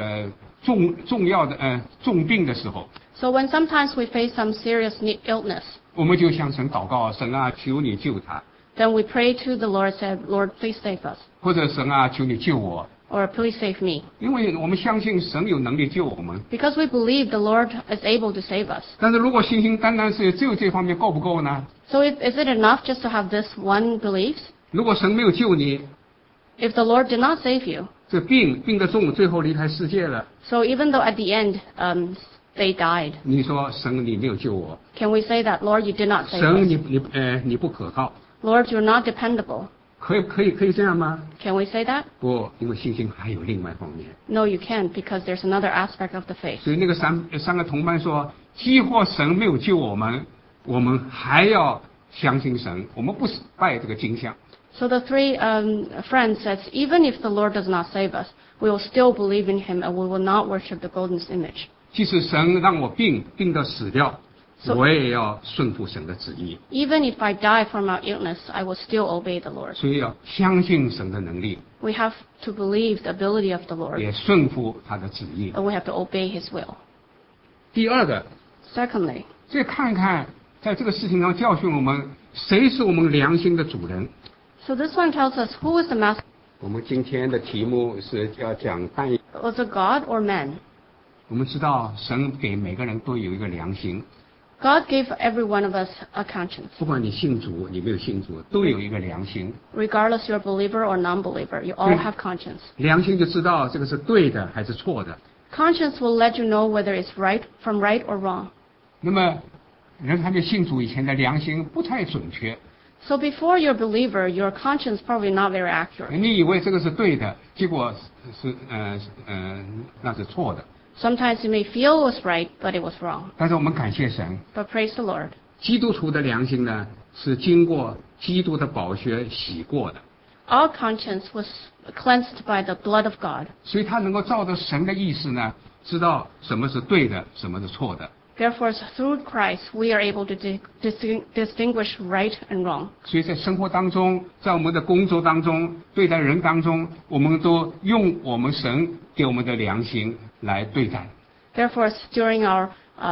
重病的时候， So when sometimes we face some serious illness, 我们就向神祷告，神啊，求你救他， then we pray to the Lord, said, Lord, please save us, 或者神啊，求你救我， or please save me. 因为我们相信神有能力救我们。 Because we believe the Lord is able to save us. 但是如果信心单单是只有这方面够不够呢？ So is it enough just to have this one belief? 如果神没有救你， If the Lord did not save you, 这病得重，最后离开世界了， so even though at the end they died, 你说神你没有救我， can we say that, Lord, you did not save 神你不可靠， us? Lord, you're not dependable. 可以这样吗？ Can we say that? 不，因为信心还有另外一方面。 No, you can't, because there's another aspect of the faith. 所以那个三个同伴说，既或神没有救我们，我们还要相信神，我们不是拜这个金像。 So the 3 friends said, even if the Lord does not save us, we will still believe in him and we will not worship the golden image. 即使神让我病到死掉， So- 我也要顺服神的旨意。 Even if I die from our illness, I will still obey the Lord. 所以要相信神的能力， We have to believe the ability of the Lord, 也顺服他的旨意。 and we have to obey his will. 第二个， Secondly, 再看看在这个事情上教训我们，谁是我们良心的主人？ so this one tells us who is the master. 我们今天的题目是要讲但以。 Was it God or man? 我们知道神给每个人都有一个良心， God gave every one of us a conscience. 不管你信主，你没有信主，都有一个良心。 Regardless you're a believer or non-believer, you all have conscience. 良心就知道这个是对的还是错的。 Conscience will let you know whether it's from right or wrong. 那么，人还没信主以前的良心不太准确。 So before you're a believer, your conscience probably not very accurate. 你以为这个是对的，结果是那是错的。 Sometimes you may feel it was right, but it was wrong. 但是我们感谢神， But praise the Lord. 基督徒的良心呢是经过基督的宝血洗过的， Our conscience was cleansed by the blood of God. 所以他能够照着神的意思呢，知道什么是对的，什么是错的。 Therefore, through Christ, we are able to distinguish right and wrong. 所以在生活当中，在我们的工作当中，对待人当中，我们都用我们神给我们的良心来对待。 Therefore, during our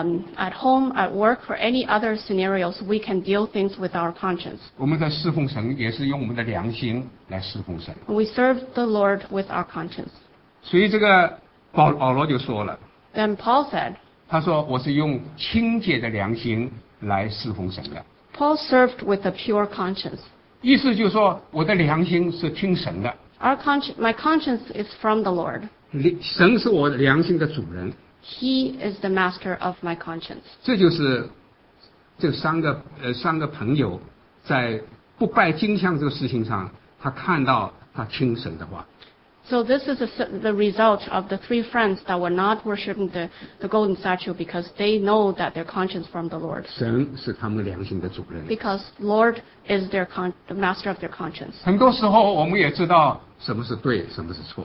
at home, at work, or any other scenarios, we can deal things with our conscience. 我们在侍奉神，也是用我们的良心来侍奉神。 We serve the Lord with our conscience. 所以这个保罗就说了， Then Paul said, 他说我是用清洁的良心来侍奉神的。 Paul served with a pure conscience. 意思就是说，我的良心是听神的， My conscience is from the Lord. 神是我良心的主人。 He is the master of my conscience. 这就是这三个朋友在不拜金像这个事情上，他看到他听神的话。 So this is the result of the three friends that were not worshiping the golden statue because they know that their conscience from the Lord. 神是他们良心的主人。 Because Lord is the master of their conscience. 很多时候我们也知道什么是对，什么是错，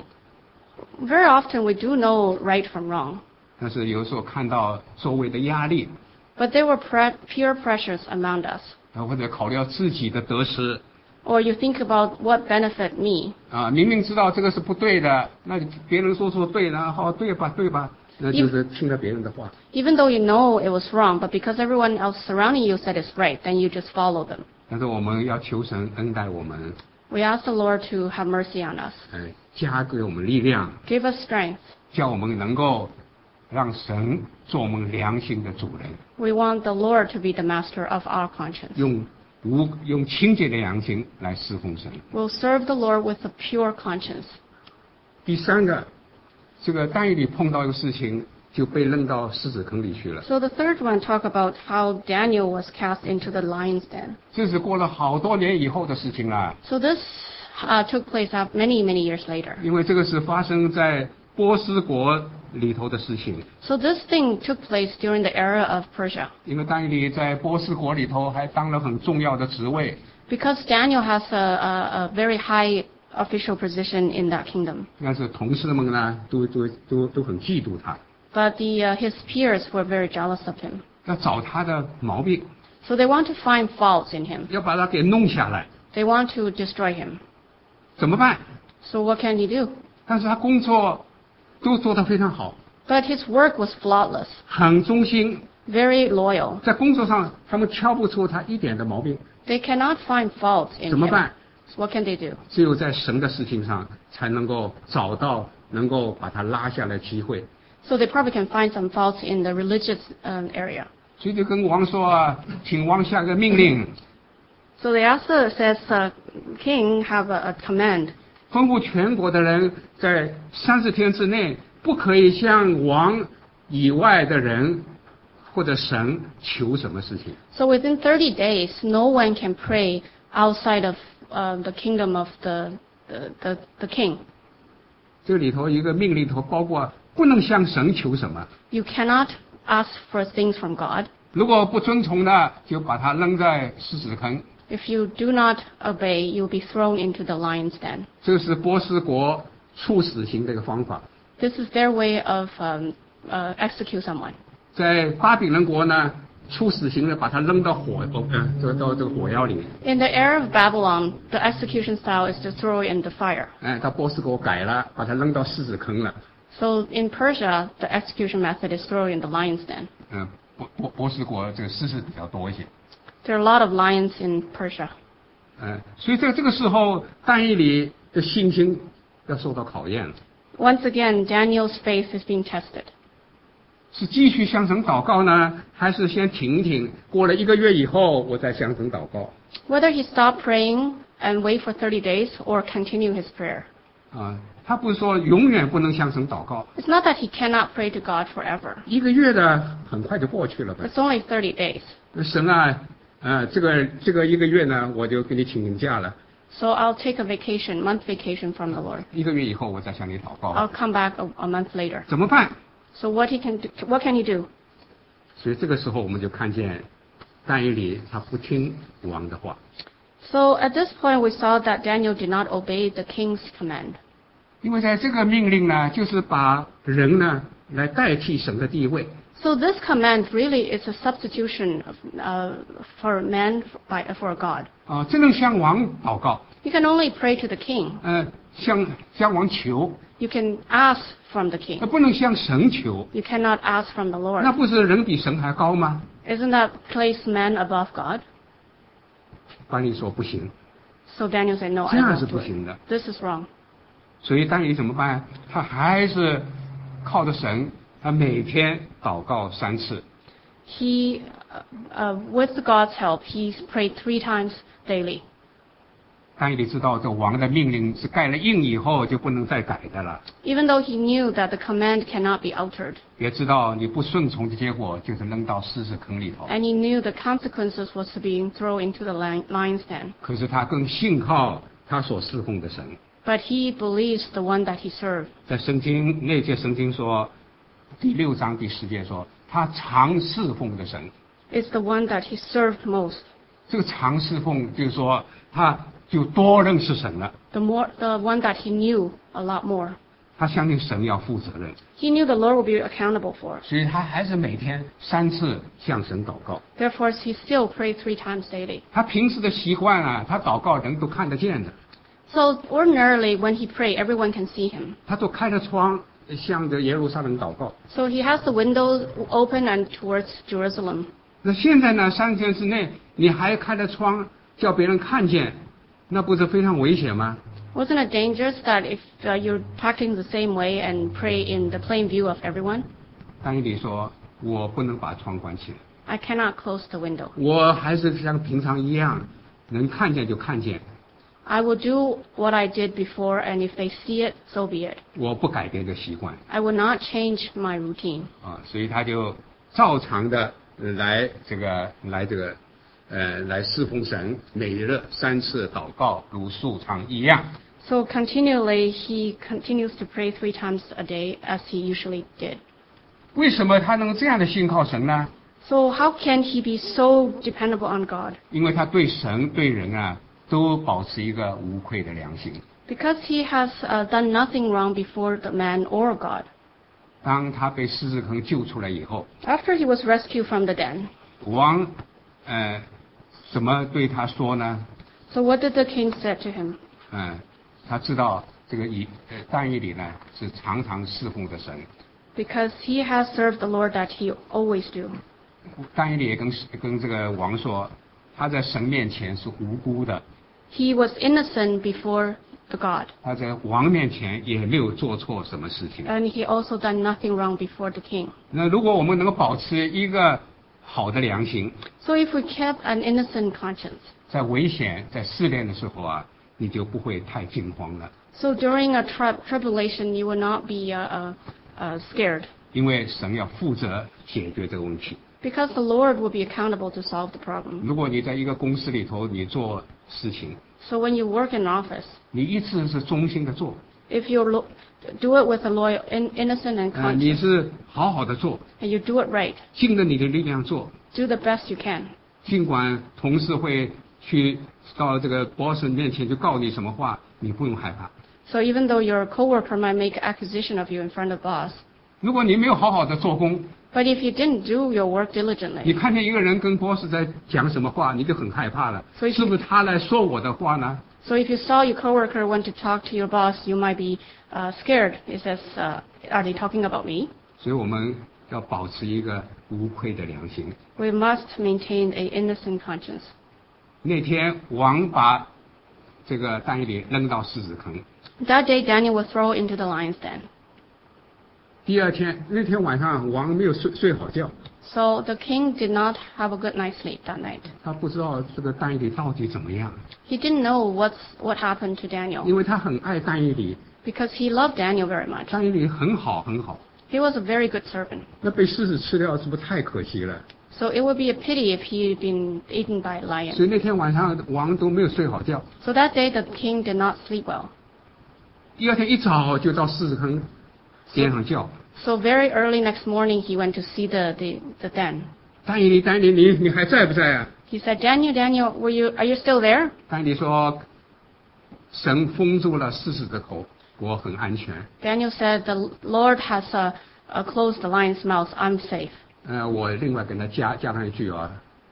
Very often we do know right from wrong. 但是有时候看到周围的压力， But there were peer pressures among us. 或者考虑到自己的得失， Or you think about what benefit me. 明明知道这个是不对的，那别人说对了，好对吧，那就是听了别人的话。 Even though you know it was wrong, but because everyone else surrounding you said it's right, then you just follow them. 但是我们要求神恩待我们， We ask the Lord to have mercy on us. 加给我们力量， Give us strength. 叫我们能够让神做我们良心的主人， We want the Lord to be the master of our conscience. 用清洁的良心来侍奉神。 We'll serve the Lord with a pure conscience. 第三个，这个但以理碰到一个事情，就被扔到狮子坑里去了。 So the third one talk about how Daniel was cast into the lion's den. 这是过了好多年以后的事情了， So this took place many years later. 因为这个是发生在波斯国里头的事情。 So this thing took place during the era of Persia. 因为但以理在波斯国里头还当了很重要的职位， Because Daniel has a very high official position in that kingdom. 但是同事们呢都很嫉妒他， But his peers were very jealous of him. 要找他的毛病， So they want to find faults in him. 要把他给弄下来， They want to destroy him. 怎么办？ So what can he do? 但是他工作都做得非常好， But his work was flawless, 很忠心， very loyal. 在工作上他们挑不出他一点的毛病， They cannot find faults in 怎么 him. 办？ So what can they do? 只有在神的事情上才能够找到能够把他拉下来的机会。 So they probably can find some faults in the religious area. 所以就跟王说啊，请王下个命令， So they also says, King have a command. 吩咐全国的人在30天之内不可以向王以外的人或者神求什么事情。 So within 30 days, no one can pray outside of the kingdom of the king. 这里头一个命令里头包括不能向神求什么， You cannot ask for things from God. 如果不遵从的，就把他扔在狮子坑。 If you do not obey, you'll be thrown into the lion's den. 这是波斯国处死刑的一个方法。 This is their way of execute someone. 在巴比伦国呢，处死刑的把他扔到到这个火窑里。 In the era of Babylon, the execution style is to throw it in the fire. 到波斯国改了，把他扔到狮子坑了。 So in Persia, the execution method is throw in the lion's den. 波斯国这个狮子比较多一些。 There are a lot of lions in Persia. 所以在这个时候，但以理的信心要受到考验了。 Once again, Daniel's faith is being tested. 是继续向神祷告呢，还是先停一停，过了1个月以后我再向神祷告？ Whether he stopped praying and wait for 30 days or continue his prayer. 他不是说永远不能向神祷告。 It's not that he cannot pray to God forever. 1个月呢，很快就过去了呗。 It's only 30 days. 神啊，这个1个月呢，我就给你请假了。 So I'll take a vacation, month vacation from the Lord. 1个月以后我再向你祷告。 I'll come back a month later. 怎么办？ So what can he do? 所以这个时候我们就看见但以理他不听王的话。 So at this point we saw that Daniel did not obey the king's command. 因为在这个命令呢，就是把人呢来代替神的地位。 So this command really is a substitution for man for God. 只能向王祷告， You can only pray to the king. 向王求， You can ask from the king. 不能向神求。 You cannot ask from the 那 Lord. 不是人比神还高吗？ Isn't that place man above God? 但以理说不行， So Daniel said, no, 这 I 样是 won't 不 do it. 行的。 This is wrong. 所以但以理怎么办？他还是靠着神，他每天祷告3次。 He, with God's help, he prayed 3 times daily. 但以理知道这王的命令是盖了印以后就不能再改的了， Even though he knew that the command cannot be altered. 也知道你不顺从的结果就是扔到狮子坑里头。 And he knew the consequences was being thrown into the lion's den. 可是他更信靠他所侍奉的神。 But he believes the one that he served. 在圣经那节圣经说，第6章第10节说，他常侍奉的神。 Is the one that he served most. 这个常侍奉就是说，他就多认识神了。 The one that he knew a lot more. 他相信神要负责任， He knew the Lord would be accountable for. 所以他还是每天3次向神祷告。 Therefore, he still prayed 3 times daily. 他平时的习惯啊，他祷告人都看得见的。 So ordinarily, when he prayed, everyone can see him. 他都开着窗向着耶路撒冷祷告。 So he has the windows open and towards Jerusalem. 那现在呢，3天之内你还开着窗叫别人看见，那不是非常危险吗？ Wasn't it dangerous that if you're practicing the same way and pray in the plain view of everyone? 但以理说，我不能把窗关起来， I cannot close the window. 我还是像平常一样，能看见就看见， I will do what I did before, and if they see it, so be it. 我不改变这习惯 I will not change my routine. 啊，所以他就照常的来侍奉神，每日3次祷告，如素常一样。 So continually, he continues to pray 3 times a day, as he usually did. 为什么他能这样的信靠神呢？ So how can he be so dependable on God? 因为他对神对人啊都保持一个无愧的良心。 Because he has done nothing wrong before the man or God. 当他被狮子坑救出来以后， After he was rescued from the den, 王怎么对他说呢？ so what did the king say to him? 他知道这个但以理呢是常常侍奉的神。 Because he has served the Lord that he always do. 但以理也跟这个王说，他在神面前是无辜的， He was innocent before the God. 他在王面前也没有做错什么事情。 And he also done nothing wrong before the king. 那如果我们能够保持一个好的良心， So if we kept an innocent conscience, 在危险在试炼的时候啊，你就不会太惊慌了， so during a tribulation you will not be scared. 因为神要负责解决这个问题。 Because the Lord will be accountable to solve the problem. 如果你在一个公司里头你做事情， So when you work in office, 你一直是忠心的做， if you do it with a loyal, innocent and 你 conscious, 是好好的做， and you do it right, 尽着你的力量做， do the best you can. 尽管同事会去到这个 boss 面前去告你什么话，你不用害怕。 So even though your coworker might make accusation of you in front of boss, 如果你没有好好的做工， but if you didn't do your work 你 diligently, 看见一个人跟 boss 在讲什么话，你就很害怕了， 所以是不是他来说我的话呢？ so if you saw your coworker went to talk to your boss, you might be scared. It says, are they talking about me? 所以我们要保持一个无愧的良心。 We must maintain an innocent conscience. 那天王把这个但以理扔到狮子坑， That day, Daniel was thrown into the lion's den. 第二天那天晚上王没有睡好觉， So the king did not have a good night's sleep that night. 他不知道这个但以理到底怎么样， He didn't know what happened to 因 Daniel 为他很爱但以理， because he loved Daniel very much. 但以理很好很好， He was a very good servant. 那被狮子吃掉是不是太可惜了？ So it would be a pity if he had been eaten by a 所 lion. 以那天晚上王都没有睡好觉， So that day the king did not sleep well. 第二天一早就到狮子坑边上叫， So very early next morning he went to see the den. 但以理你还在不在啊？ He said, Daniel, are you still there? 但以理说，神封住了狮子的口，我很安全。 Daniel said, the Lord has closed the lion's mouth. I'm safe. 我另外给他加上一句啊，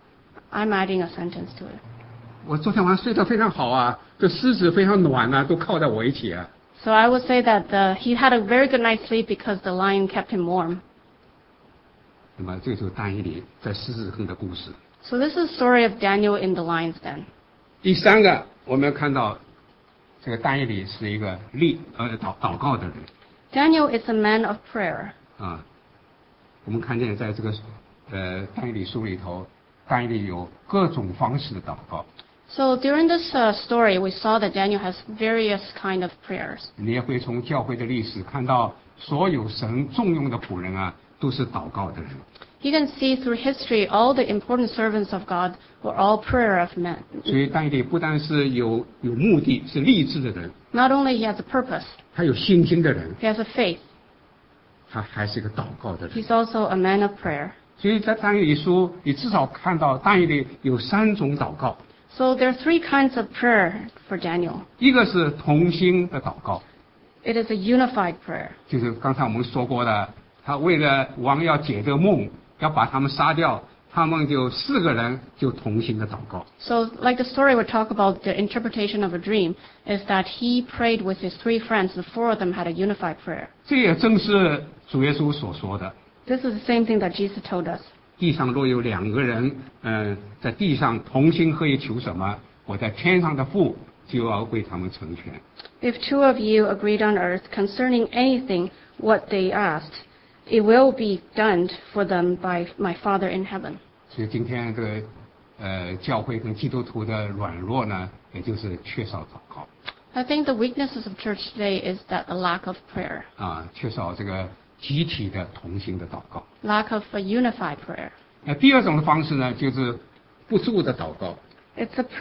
I'm adding a sentence to it. 我昨天晚上睡得非常好啊，这狮子非常暖啊，都靠在我一起啊。 So I would say that he had a very good night's sleep because the lion kept him warm. 那么这就是但以理在狮子坑的故事。 So this is the story of Daniel in the lion's den. 第三个，我们要看到这个但以理是一个祷告的人 Daniel is a man of prayer. 啊。我们看见在这个但以理书里头，但以理有各种方式的祷告。 So during this story, we saw that Daniel has various kind of prayers. 你也会从教会的历史看到，所有神重用的仆人啊，都是祷告的人。 You can see through history all the important servants of God were all prayer of men. 所以但以理不但是有目的，是励志的人， Not only he has a purpose, 他有信心的人， he has a faith. 他还是一个祷告的人。 He's also a man of prayer. 所以在但以理书，你至少看到但以理有3种祷告， So there are 3 kinds of prayer for Daniel. 一个是同心的祷告， It is a unified prayer. 就是刚才我们说过的，他为了王要解这个梦，要把他们杀掉，他们就4个人就同心的祷告。 So like the story we talk about the interpretation of a dream is that he prayed with his 3 friends. The 4 of them had a unified prayer. 这也正是主耶稣所说的， This is the same thing that Jesus told us. 地上若有2个人，在地上同心合意求什么，我在天上的父就要为他们成全。 If 2 of you agreed on earth concerning anything what they asked, it will be done for them by my Father in heaven. 所以今天这个教会跟基督徒的软弱呢，也就是缺少祷告 I think the weaknesses of church today is that a lack of prayer, 啊，缺少这个集体的同心的祷告。 lack of a unified prayer. 那第2种的方式呢，就是不住的祷告 It's a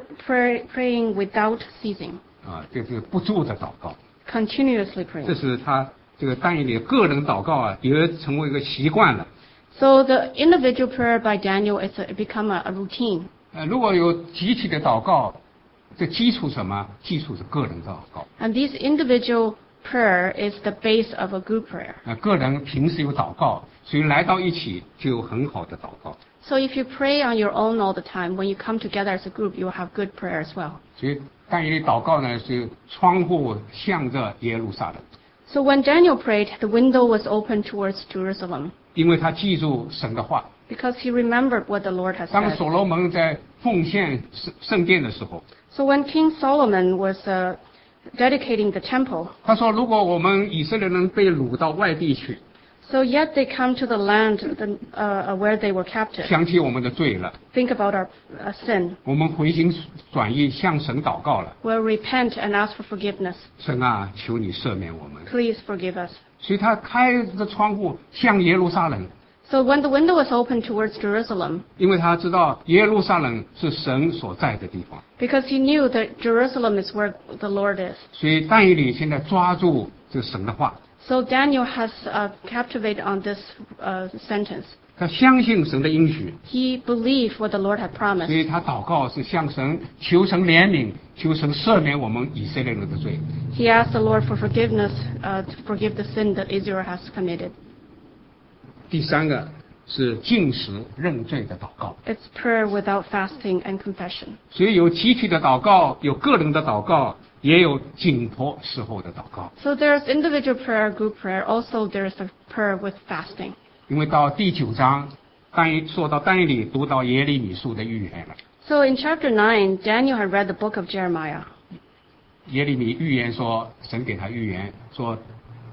praying without ceasing, 啊，就是不住的祷告。 continuously 这 praying. 是他这个但以理的个人祷告啊，也成为一个习惯了。 So the individual prayer by Daniel is become a routine. 如果有集体的祷告，这基础什么？基础是个人的祷告。 And this individual prayer is the base of a group prayer. 个人平时有祷告，所以来到一起就有很好的祷告。 So if you pray on your own all the time, when you come together as a group, you will have good prayer as well. 所以但以理祷告呢，是窗户向着耶路撒冷， So when Daniel prayed, the window was open towards Jerusalem 因为他记住神的话。 because he remembered what the Lord had 当 said. 所罗门在奉献圣殿的时候， So when King Solomon was dedicating the temple, 他说：“如果我们以色列人被掳到外地去， so yet they come to the land where they were captive. 想起我们的罪了， Think about our sin. 我们回心转意向神祷告了。 We'll repent and ask for forgiveness. 神啊，求你赦免我们。” Please forgive us. 所以他开着窗户向耶路撒冷， So when the window was open towards Jerusalem, 因为他知道耶路撒冷是神所在的地方， because he knew that Jerusalem is where the Lord is. 所以但以理现在抓住这神的话， So Daniel has captivated on this sentence. 他相信神的应许， He believed what the Lord had 所 promised. 以他祷告是向神求神怜悯，求神赦免我们以色列人的罪。 He asked the Lord for forgiveness to forgive the sin that Israel has committed. 第3个是禁食认罪的祷告， It's prayer without fasting and confession. 所以有集体的祷告，有个人的祷告，也有紧迫时候的祷告。 So there's individual prayer, group prayer. Also there's a prayer with fasting. 因为到第9章，说到但以理读到耶利米书的预言了。 So in chapter 9, Daniel had read the book of Jeremiah. 耶利米预言说，神给他预言说，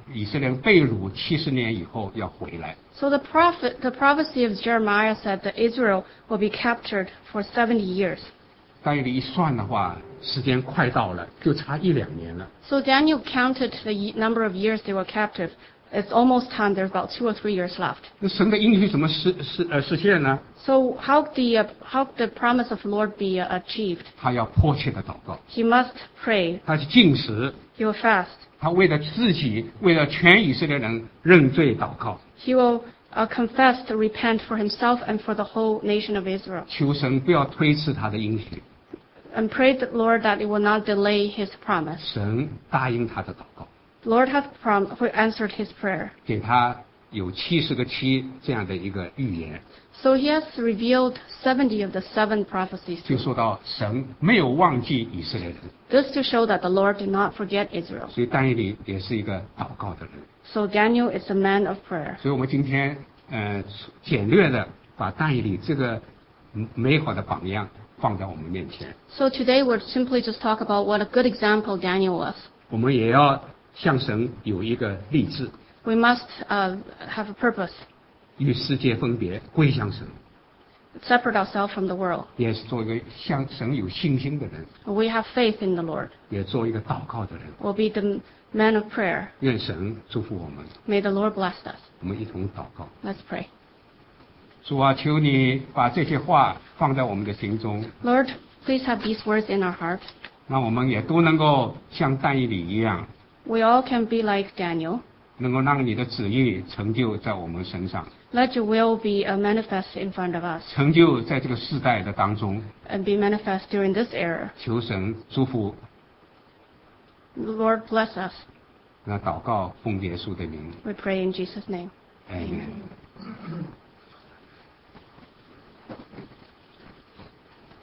以色列人被掳70年以后要回来。 So the prophecy of Jeremiah said that Israel will be captured for 70 years. 但以理一算的话，时间快到了，就差1-2年了。 So Daniel counted the number of years they were captive. It's almost time. There's about 2 or 3 years left. 那神的应许怎么实现呢？ So how the promise of Lord be achieved? 他要迫切的祷告， He must pray. 他是禁食， He will fast. 他为了自己，为了全以色列人认罪祷告， He will confess to repent for himself and for the whole nation of Israel. 求神不要推迟他的应许。 And pray the Lord that it will not delay his promise. 神答应他的祷告， Lord has answered his prayer. 给他有70个7这样的一个预言， So he has revealed 70 of the 7 prophecies. 就说到神没有忘记以色列人， This to show that the Lord did not forget Israel. 所以但以理也是一个祷告的人。 So Daniel is a man of prayer. 所以我们今天简略的把但以理这个美好的榜样放在我们面前， So today we'll simply just talk about what a good example Daniel was. 我们也要向神有一个立志， We must have a purpose, 与世界分别，归向神， separate ourselves from the world. 也是做一个向神有信心的人， We have faith in the Lord. 也做一个祷告的人。 We'll be the men of prayer. 愿神祝福我们， May the Lord bless us. 我们一同祷告。 Let's pray. 主啊，求你把这些话放在我们的心中， Lord, please have these words in our heart. 让我们也都能够像但以理一样， We all can be like Daniel. 能够让你的旨意成就在我们身上， Let your will be manifest in front of us 成就在这个世代的当中。 and be manifest during this era. 求神祝福， Lord, bless us. 那祷告奉耶稣的名， We pray in Jesus' name. 阿门。